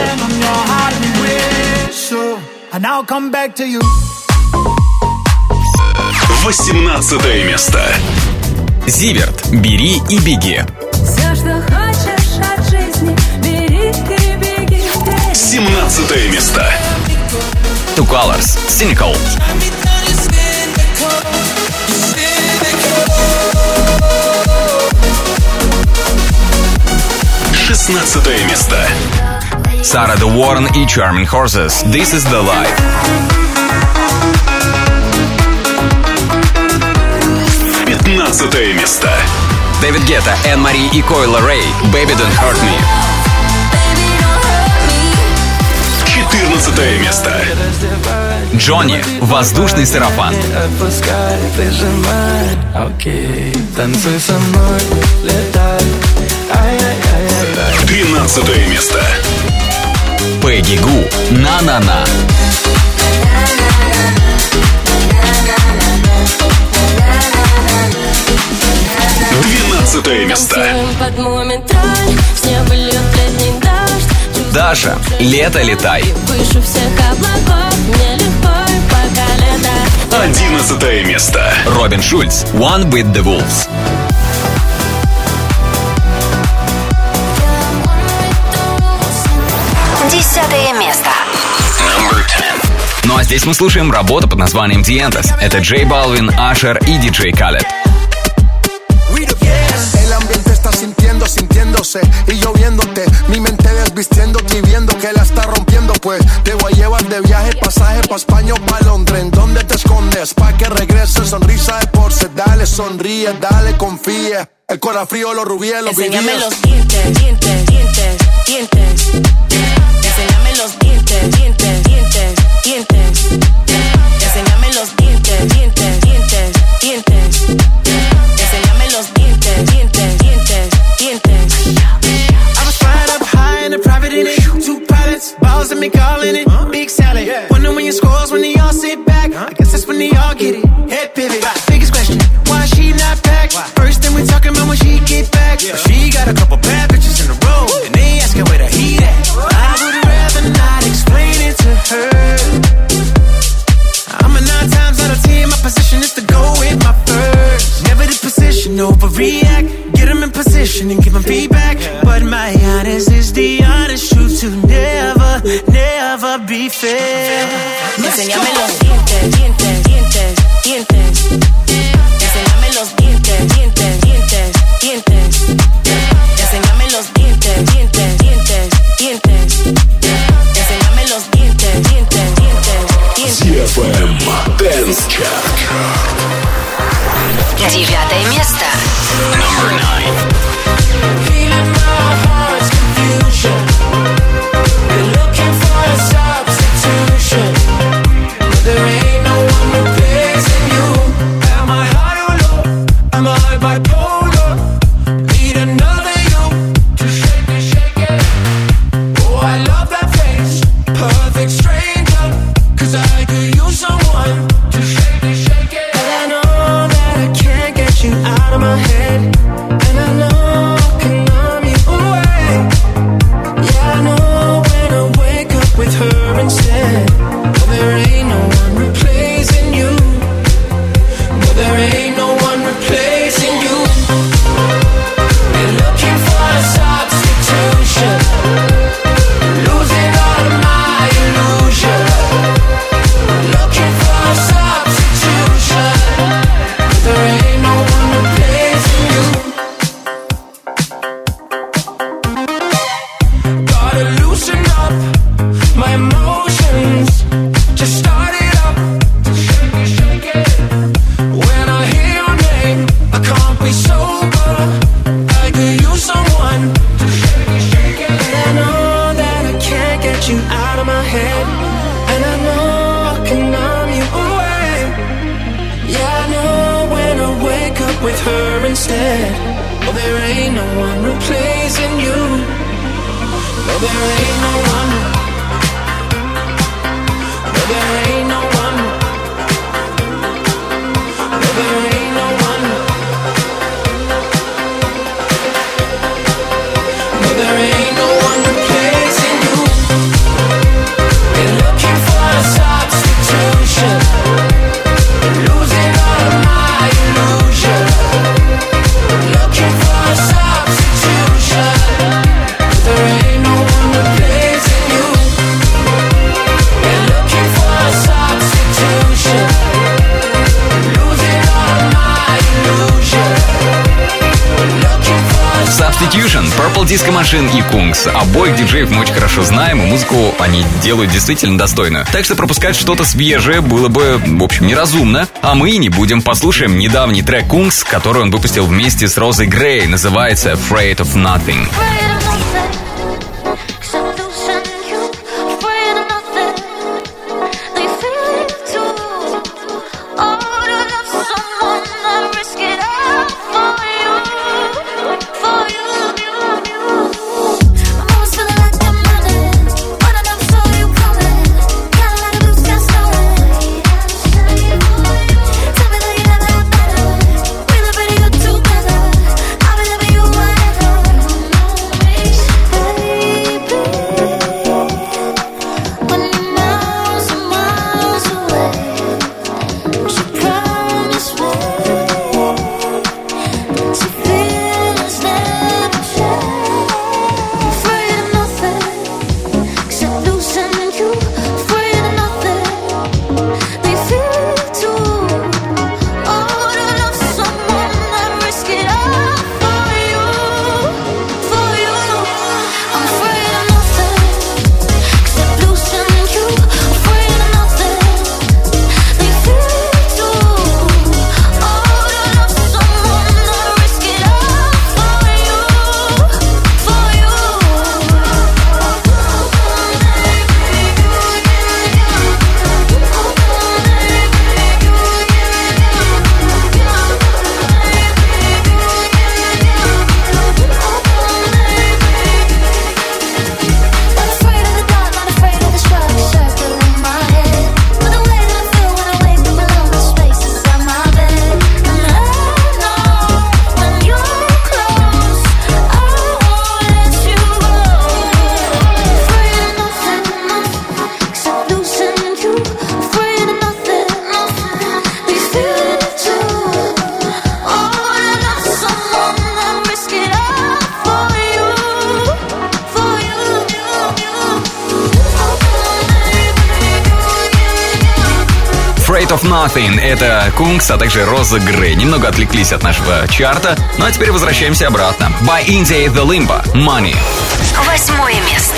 18 место. Зиверт. Бери и беги. Все, что хочешь от жизни, бери и беги. 17 место. Two Colors. Cynical. 16 место. Сара Де Уоррен и Charming Horses. This is the life. 15 место. Дэвид Гетта, Энн Мари и Койла Рэй. Baby Don't Hurt Me. 14 место. Джонни, Воздушный сарафан. 13 место. Пегги Гу, На-на-на. 12 место. Даша, Лето летай. 11 место. Робин Шульц, One with the Wolves. 10 место. Ну а здесь мы слушаем работу под названием Dientes. Это Джей Балвин, Ашер и диджей Khaled. Sintiéndose y yo viéndote, mi mente desvistiéndote y viendo que la está rompiendo, pues te voy a llevar de viaje, pasaje pa' España o pa' Londres. ¿En dónde te escondes? Pa' que regrese, sonrisa de porce, dale, sonríe, dale, confía. El corazón frío, los rubíes, los vivíes. Enséñame los dientes, dientes, dientes, dientes. Enséñame los dientes, dientes, dientes, dientes. Enséñame los dientes, dientes, dientes, dientes. Enséñame los dientes, dientes, dientes, dientes. I was flying up high in a private in it. 2 pilots, balls and me calling it. Big salad. Wonder when your scores when they all sit back. I guess that's when they all get it. Head pivot. Biggest question, why she not back? First thing we talk talking about when she get back. But she got a couple bad bitches in a row, and they asking where the heat at. I would rather not explain it to her. I'm a 9 times out of 10, my position is to go with my first. Never the position, overreact. Get them in position and give them feedback. But my honest is the honest truth to never, never be fair. Enséñame los dientes, dientes, dientes, dientes. Enséñame los dientes, dientes, dientes, dientes. Enséñame los dientes, dientes, dientes, dientes. Enséñame los dientes, dientes, dientes, dientes. DFM Dance Chart. 9 место. Number 9. Feeling my heart's confusion. Been looking for a substitution, but there ain't no one replacing you. Am I high or low? Am I bipolar? Need another you to shake it, shake it. Oh, I love that face, perfect stranger. 'Cause I could use someone to shake it, shake it. But I know that I can't get you out of my head, and I know I can numb you away. Yeah, I know when I wake up with her instead. But there ain't no one replacing you. No, there ain't no one replacing you. Been looking for a substitution, losing all of my illusion. Looking for a substitution, but there ain't no one replacing you. Gotta loosen up my emotions, just start it up, shake it, shake it. When I hear your name, I can't be sober. I could use someone to shake it, shake it. And I know that I can't get you out of my head, and I know I can numb you away. Yeah, I know when I wake up with her instead. Oh, there ain't no one replacing you. No, there ain't no one. No, there ain't no one. No, there ain't no one. No, there ain't no one replacing you. Been looking for a substitution, losing all of my illusion. Looking for a substitution, but there ain't no one replacing you. Been looking for a substitution, losing all of my illusion. Looking for a Substitution, Purple Disco Machine и Kungs. Обоих диджеев мы очень хорошо знаем, и музыку они делают действительно достойную. Так что пропускать что-то свежее было бы, в общем, неразумно. А мы и не будем. Послушаем недавний трек Kungs, который он выпустил вместе с Розой Грей. Называется Afraid of Nothing. Together, I'll be loving you wherever. of Nothing. Это Кункс, а также Роза Грей. Немного отвлеклись от нашего чарта, ну а теперь возвращаемся обратно. By India The Limbo, Money. 8 место.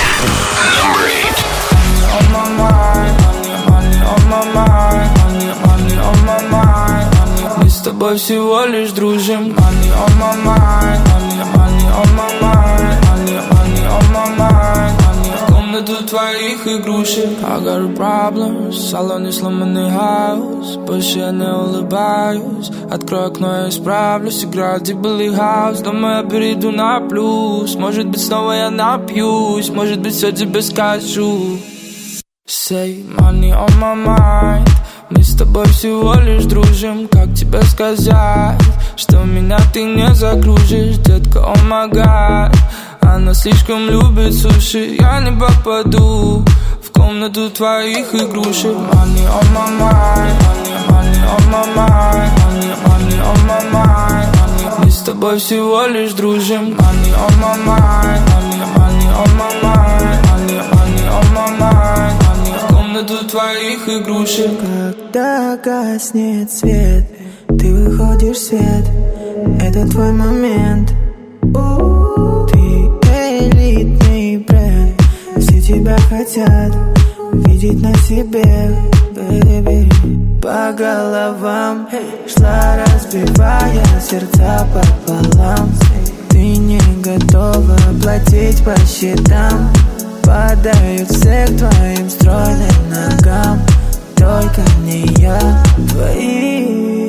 Мы с тобой всего лишь дружим. Money on my mind, money on my mind, money on my mind. Комнату твоих игрушек. I got a problem, в салоне сломанный хаос. Больше я не улыбаюсь. Открой окно, я исправлюсь. Играет дебилый хаус. Думаю, я перейду на плюс. Может быть, снова я напьюсь. Может быть, все тебе скажу. Say money on my mind. Мы с тобой всего лишь дружим. Как тебе сказать, что меня ты не загружишь? Детка, oh my god. Она слишком любит суши. Я не попаду в комнату твоих игрушек. Money on my mind, money on my mind, money on my mind. Мы с тобой всего лишь дружим. Money on my mind, money on my mind, money on my mind. Комнату твоих игрушек. Когда гаснет свет, ты выходишь в свет. Это твой момент. Ты элитный бренд. Все тебя хотят видеть на себе, baby. По головам шла, разбивая сердца пополам. Ты не готова платить по счетам. Падают все к твоим стройным ногам. Только не я. Твои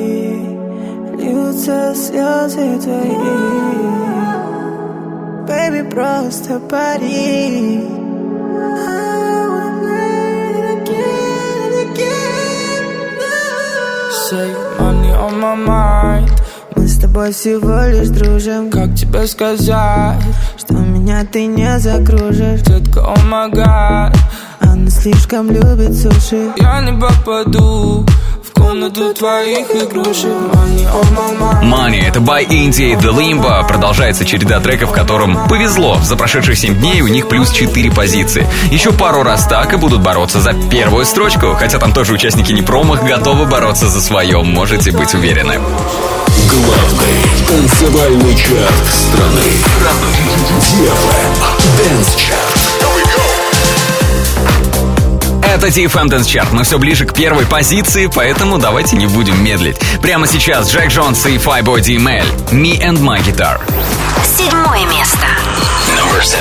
льются слезы твои. Baby, просто пари. Say money on my mind. Мы с тобой всего лишь дружим. Как тебе сказать, что меня ты не закружишь? Детка, oh my god. Она слишком любит суши. Я не попаду в комнату твоих игрушек. Money on my mind. Money — это By India The Limbo. Продолжается череда треков, которым повезло. За прошедшие 7 дней у них плюс 4 позиции. Еще пару раз так и будут бороться за первую строчку. Хотя там тоже участники Непромах готовы бороться за свое. Можете быть уверены. Главный танцевальный чарт страны. Dance Chart. Это DFM Dance Chart. Мы все ближе к первой позиции, поэтому давайте не будем медлить. Прямо сейчас Джек Джонс и Fireboy DML. Me and My Guitar. 7 место. Number 7.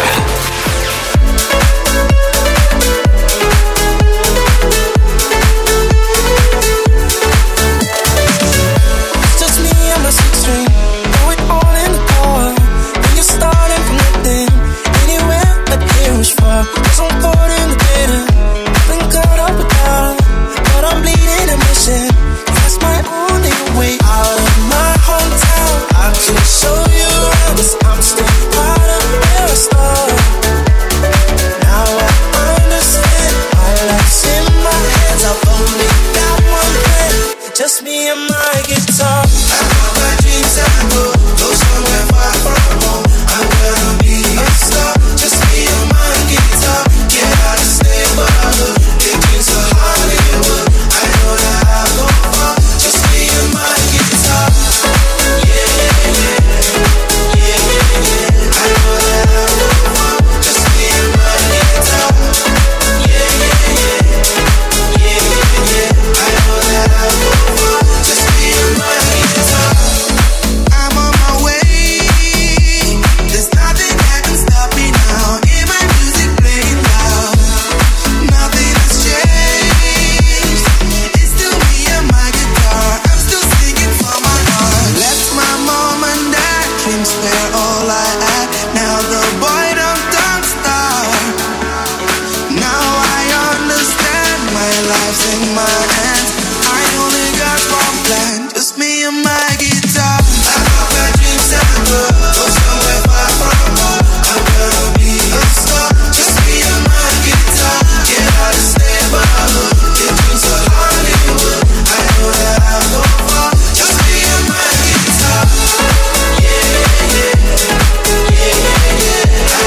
Just me and my guitar. I got my dreams and I go somewhere far from home. I'm gonna be a star. Just me and my guitar. Get out of stay, but I look. Big dreams for Hollywood. I know that I'll go far. Just me and my guitar. Yeah, yeah, yeah, yeah. I know that I'll go far. Just me and my guitar. Yeah, yeah, yeah, yeah, yeah. I know that I'll go far. Just me and my guitar. I'm on my way. There's nothing that can stop me now. Hear my music playing loud. Nothing has changed. It's still me and my guitar. I'm still singing from my heart. Left my mom and dad. Dreams were all I had. Now the boy don't stop. Now I understand. My life's in my hands. I only got one plan. Just me and my guitar. I got my dreams and I go somewhere far from home. I'm gonna be a star. Just me and my guitar. Get out of stay, but I look. Big dreams for Hollywood. I know that I'll go far. Just me and my guitar. Yeah, yeah, yeah, yeah, yeah. I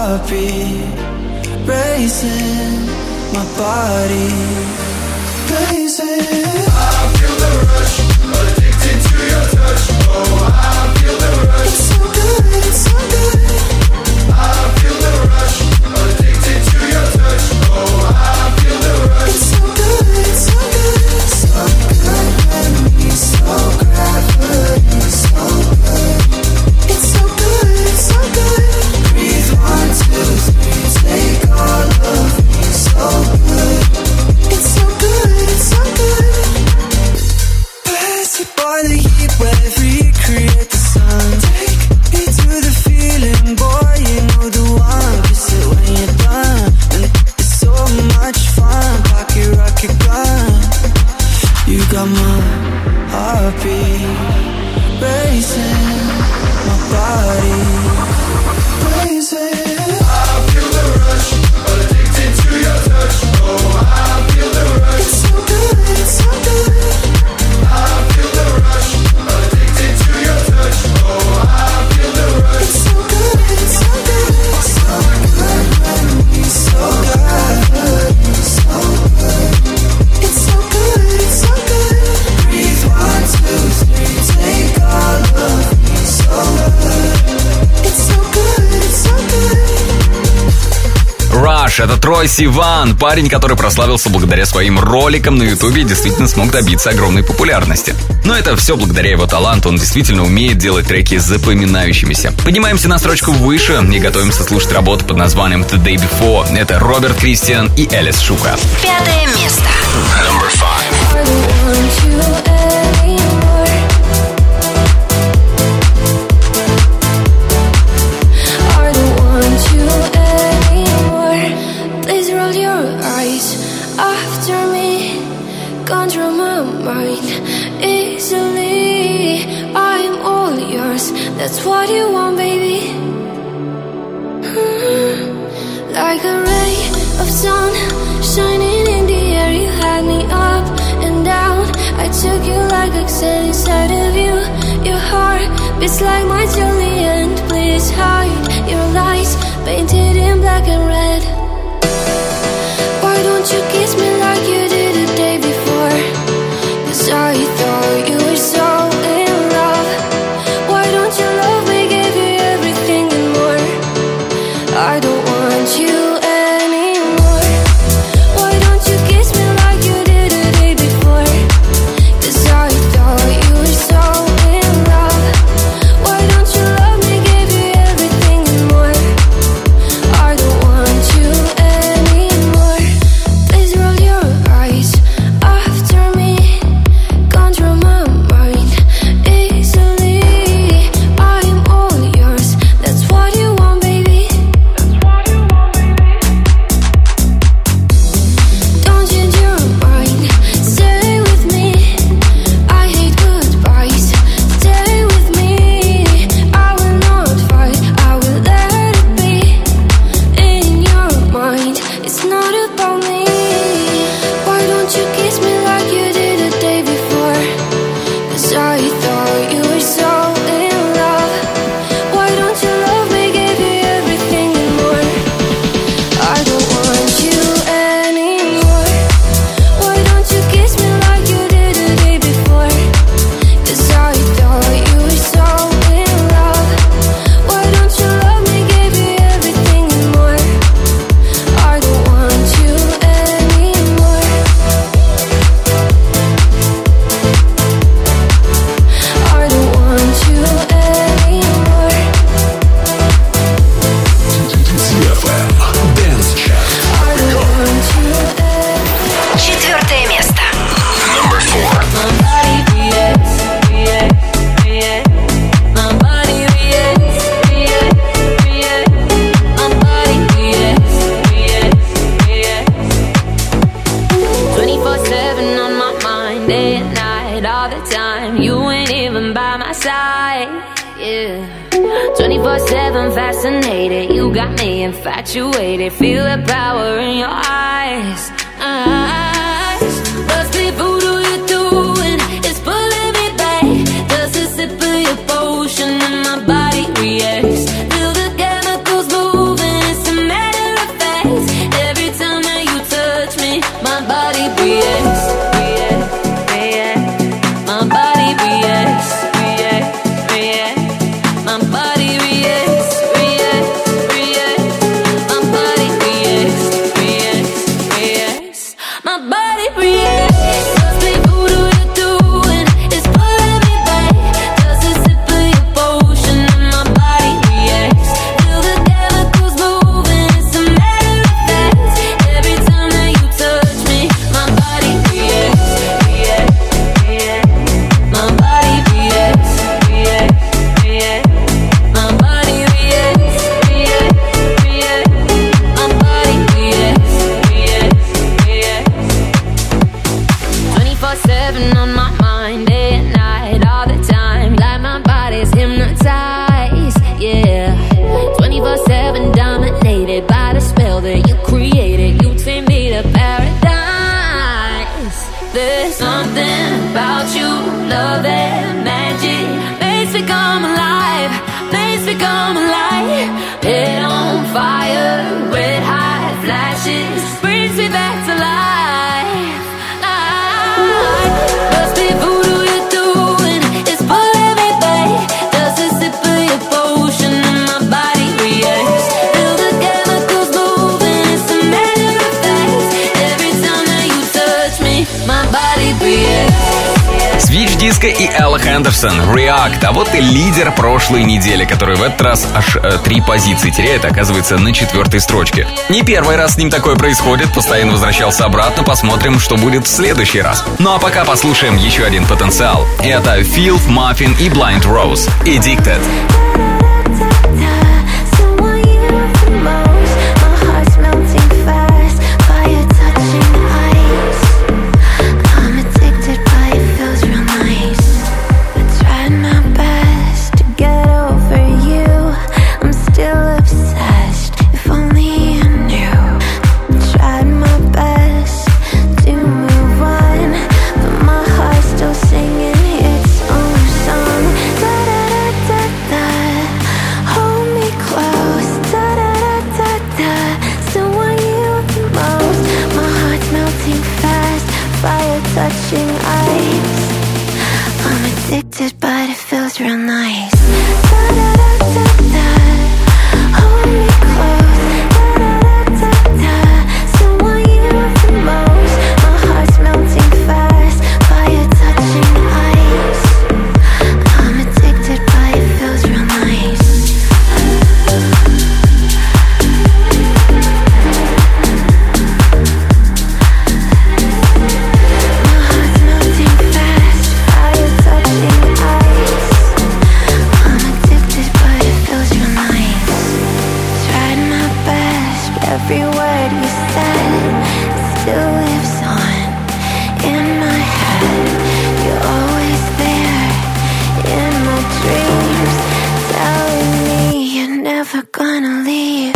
heartbeat racing, my body racing. I feel the rush, addicted to your touch. Oh, I feel the rush. It's so good, it's so good. I feel the rush, addicted to your touch. Oh, I feel the rush. It's so good, it's so good. So good, memory, so gravity, so good. It's so good, it's so good. Breathe 1, 2, 3, take all of me, so good. It's so good, it's so good. Pass it by the heat wave, recreate the sun. Take me to the feeling, boy, you know the one. Kiss it when you're done, and it's so much fun. Pocket rocket gun, you got my heartbeat racing, my body racing. I feel the rush, addicted to your touch. Oh, I feel the rush. It's so good, it's so good. I feel the rush, addicted to your touch. Oh, I feel the rush. It's so good, it's so good. So good, memory, so good, so good. It's so good, it's so good. Breathe 1, 2, 3, take all of me, so good. It's so good, it's so good. Rush — это Трой Сиван, парень, который прославился благодаря своим роликам на Ютубе и действительно смог добиться огромной популярности. Но это все благодаря его таланту, он действительно умеет делать треки запоминающимися. Поднимаемся на строчку выше и готовимся слушать работу под названием The Day Before. Это Роберт Кристиан и Элис Шука. 5 место. Number 5. After me, control my mind easily. I'm all yours, that's what you want, baby. Like a ray of sun shining in the air, you had me up and down. I took you like oxygen inside of you. Your heart beats like my Julian. Please hide your lies, painted in black and red. Why don't you kiss me like you did the day before? 'Cause I thought you were so in love. Why don't you love me, give you everything and more? I don't want you anymore. Why don't you kiss me like you did the day before? 'Cause I thought you were so in love. Why don't you love me, give you everything and more? I don't want you anymore. Please roll your eyes after me, control my mind easily. I'm all yours, that's what you want, baby. Don't change your mind, stay with me. I hate goodbyes, stay with me. I will not fight, I will let it be. In your mind, it's not about me. Why don't you kiss me like you did the day before? 'Cause I thought you were so in love. Why don't you love me, give you everything and more? I don't want you anymore. Why don't you kiss me like you did the day before? 'Cause I thought you were so in love. Why don't you love me, give you everything and more? I don't want you anymore. I don't want you anymore. Dance Chart. I don't want you anymore. 4 место. Number 4. My body reacts, reacts, reacts. My body reacts, reacts, reacts. My body reacts, reacts, reacts. 24/7 on my mind, day and night, all the time. You ain't even by my side, yeah. 24/7 fascinated, you got me infatuated. Feel the power in your eyes. What sleep voodoo you doing? It's pulling me back. Just a sip of your potion and my body reacts. Feel the chemicals moving, it's Сиско и Элла Хендерсон, React. А вот и лидер прошлой недели, который в этот раз аж 3 позиции теряет, оказывается, на 4-й строчке. Не первый раз с ним такое происходит, постоянно возвращался обратно, посмотрим, что будет в следующий раз. Ну а пока послушаем еще один потенциал. Это Filth, Muffin и Blind Rose. Addicted. Touching ice, I'm addicted, but it feels real nice. Hold me close. Someone you love the most. My heart's melting fast by your touching ice. I'm addicted, but it feels real nice. Every word you said still lives on in my head. You're always there in my dreams, telling me you're never gonna leave.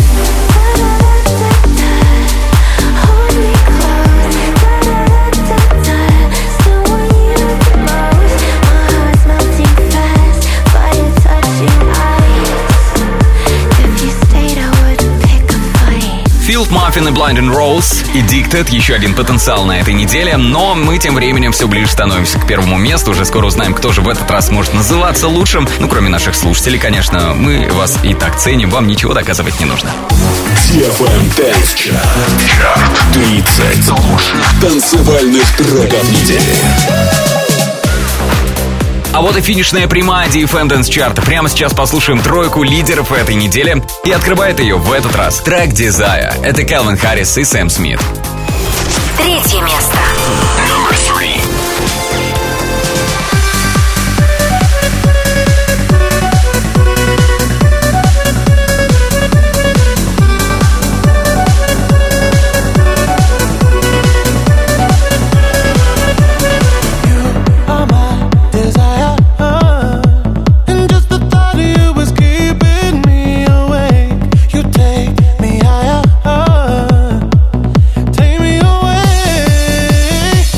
Hold me close. Someone you love the most. My heart's melting fast by your touching ice. If you stayed, I wouldn't pick a fight. Filth, Muffin и Blind Rose, Addicted, еще один потенциал на этой неделе, но мы тем временем все ближе становимся к первому месту, уже скоро узнаем, кто же в этот раз может называться лучшим, ну кроме наших слушателей, конечно, мы вас и так ценим, вам ничего доказывать не нужно. DFM Dance Chart. 30 лучших танцевальных треков недели. А вот и финишная прямая DFM Dance Chart. Прямо сейчас послушаем тройку лидеров этой недели. И открывает ее в этот раз трек Desire. Это Кэлвин Харрис и Сэм Смит. 3 место. Number 3. Take me away.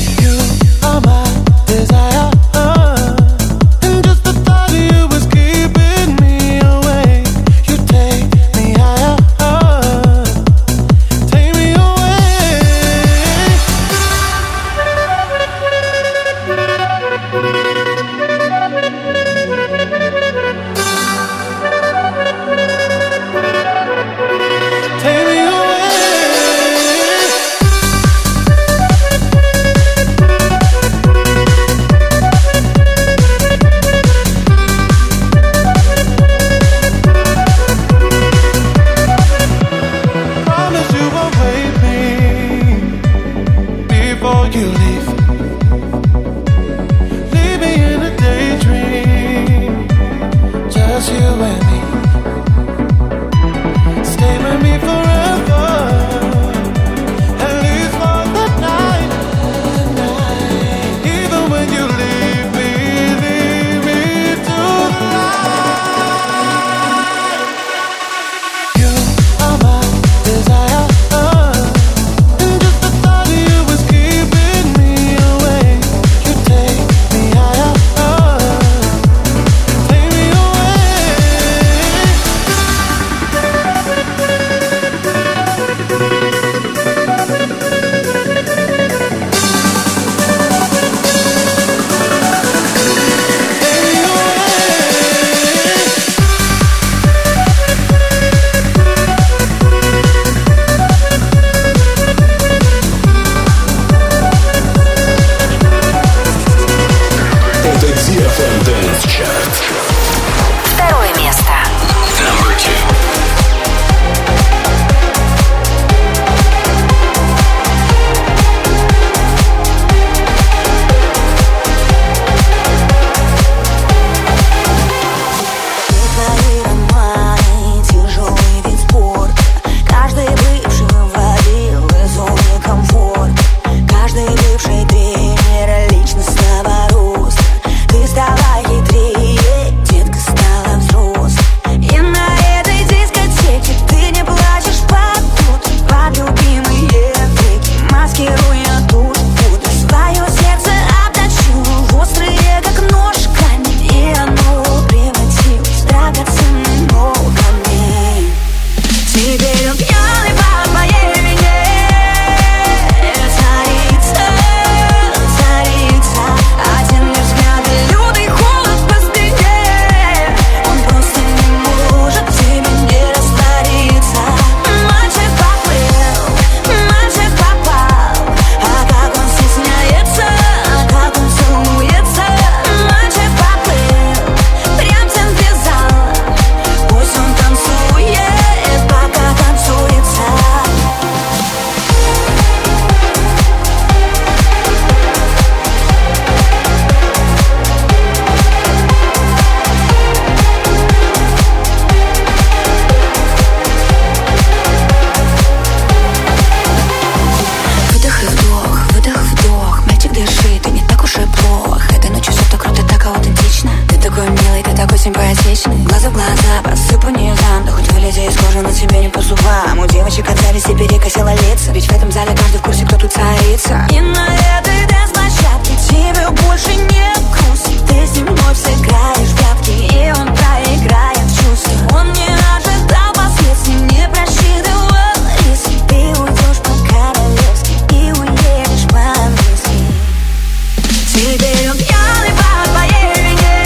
там у девочек отдались и перекосило лица. Ведь в этом зале каждый в курсе, кто тут царица. И на этой дэнс-площадке тебе больше не грустно. Ты с ним вновь сыграешь в прятки, и он проиграет в чувства. Он не ожидал последствий, не просчитывал риски. Ты уйдешь по-королевски и уедешь по-английски. Теперь он пьяный по твоей вине.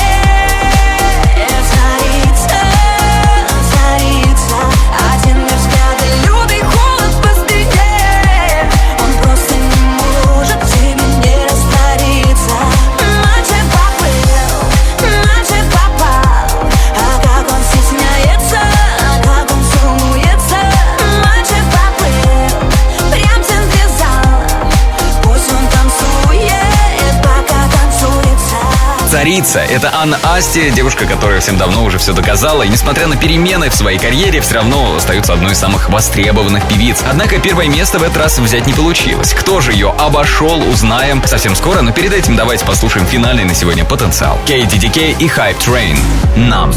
Царица, царица. Один мир взгляд и лютый холод в спине. Он просто не может в тебе не раствориться. Мальчик поплыл, мальчик попал. А как он стесняется, а как он сумуется. Мальчик поплыл, прям в центре зала. Пусть он танцует, пока танцуется. Царица — это Анна Асти, девушка, которая всем давно уже все доказала. И несмотря на перемены в своей карьере, все равно остается одной из самых востребованных певиц. Однако первое место в этот раз взять не получилось. Кто же ее обошел, узнаем совсем скоро. Но перед этим давайте послушаем финальный на сегодня потенциал. KDDK и Hype Train. Нам.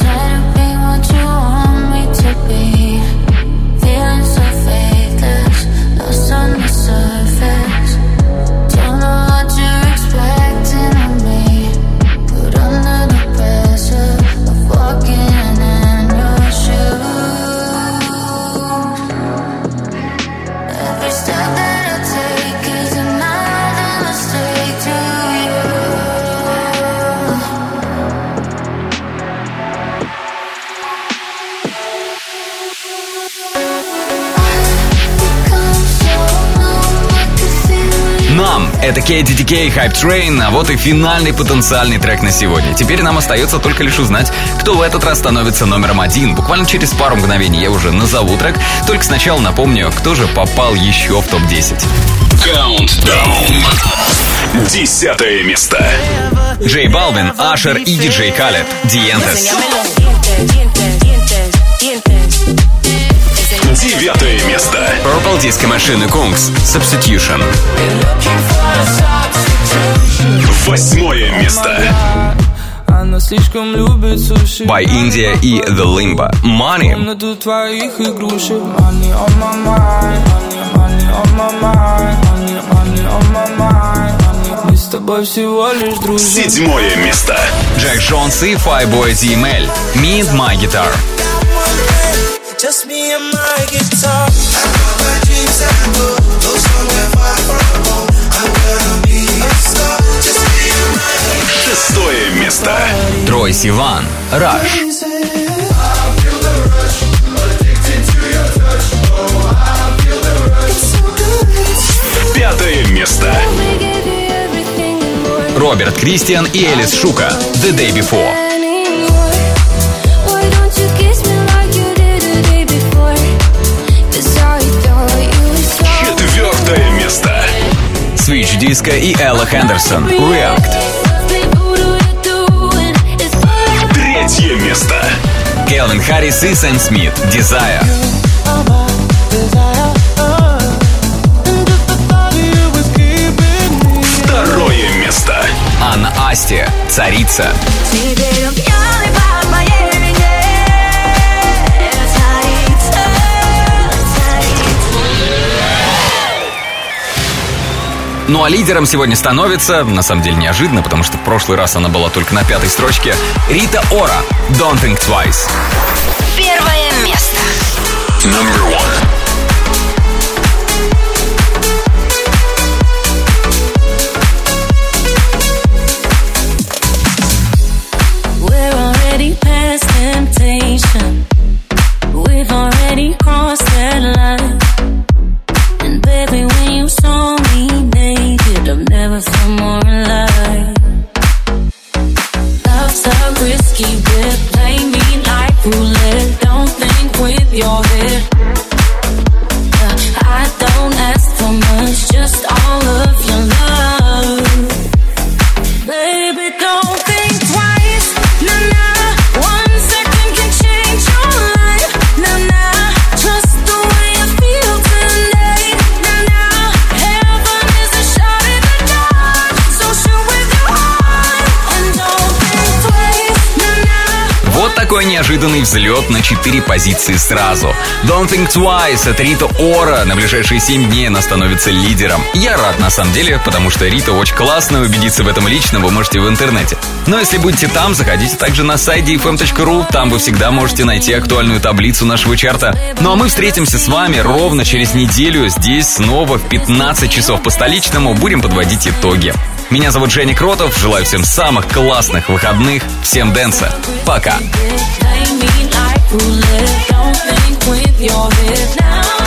Нам. Это KDDK, Hype Train, а вот и финальный потенциальный трек на сегодня. Теперь нам остается только лишь узнать, кто в этот раз становится номером 1. Буквально через пару мгновений я уже назову трек. Только сначала напомню, кто же попал еще в топ-10. Countdown. 10 место. Джей Балвин, Ашер и диджей Халед. Диентес. 9 место. Purple Disco Machine и Kungs. Substitution. 8 место. Она слишком любит суши. By India и The Limbo. Money. Комнату твоих игрушек. Money on my mind. Money on my mind. Money on my mind. Мы с тобой всего лишь дружим. 7 место. Джек Джонс и Fireboy DML. Me and My Guitar. Just me and my guitar. I got my dreams and go somewhere far from home. I'm gonna be a star. Just me and my 6 место. Трой Сиван. Rush. 5 место. Роберт Кристиан и Элис Шука. The Day Before. 4 место. Switch Disco и Элла Хендерсон. React. 3 место. Келвин Харрис и Сэм Смит. Desire. 2 место. Анна Асти. Царица. Теперь он пьяный по моей вине. Царица, Ну а лидером сегодня становится, на самом деле неожиданно, потому что в прошлый раз она была только на 5-й строчке, Рита Ора. Don't Think Twice. Первое место. Number 1. We're already past temptation. We've already crossed that line. And baby, when you saw me naked, I've never felt more alive. Love's so risky, but play me like roulette. Don't think with your head. I don't ask for much, just all of your love. Baby, don't think twice. Nah, nah. 1 second can change your life. Nah, nah. Trust the way I feel tonight. Nah, nah. Heaven is a shot in the dark, so shoot with your heart and don't think twice. Nah, nah. Вот такой такой неожиданный взлет на 4 позиции сразу. Don't Think Twice от Рита Ора. На ближайшие 7 дней она становится лидером. Я рад на самом деле, потому что Рита очень классная. Убедиться в этом лично вы можете в интернете. Но если будете там, заходите также на сайт dfm.ru. Там вы всегда можете найти актуальную таблицу нашего чарта. Ну а мы встретимся с вами ровно через неделю. Здесь снова в 15 часов по столичному будем подводить итоги. Меня зовут Женя Кротов. Желаю всем самых классных выходных. Всем дэнса. Пока.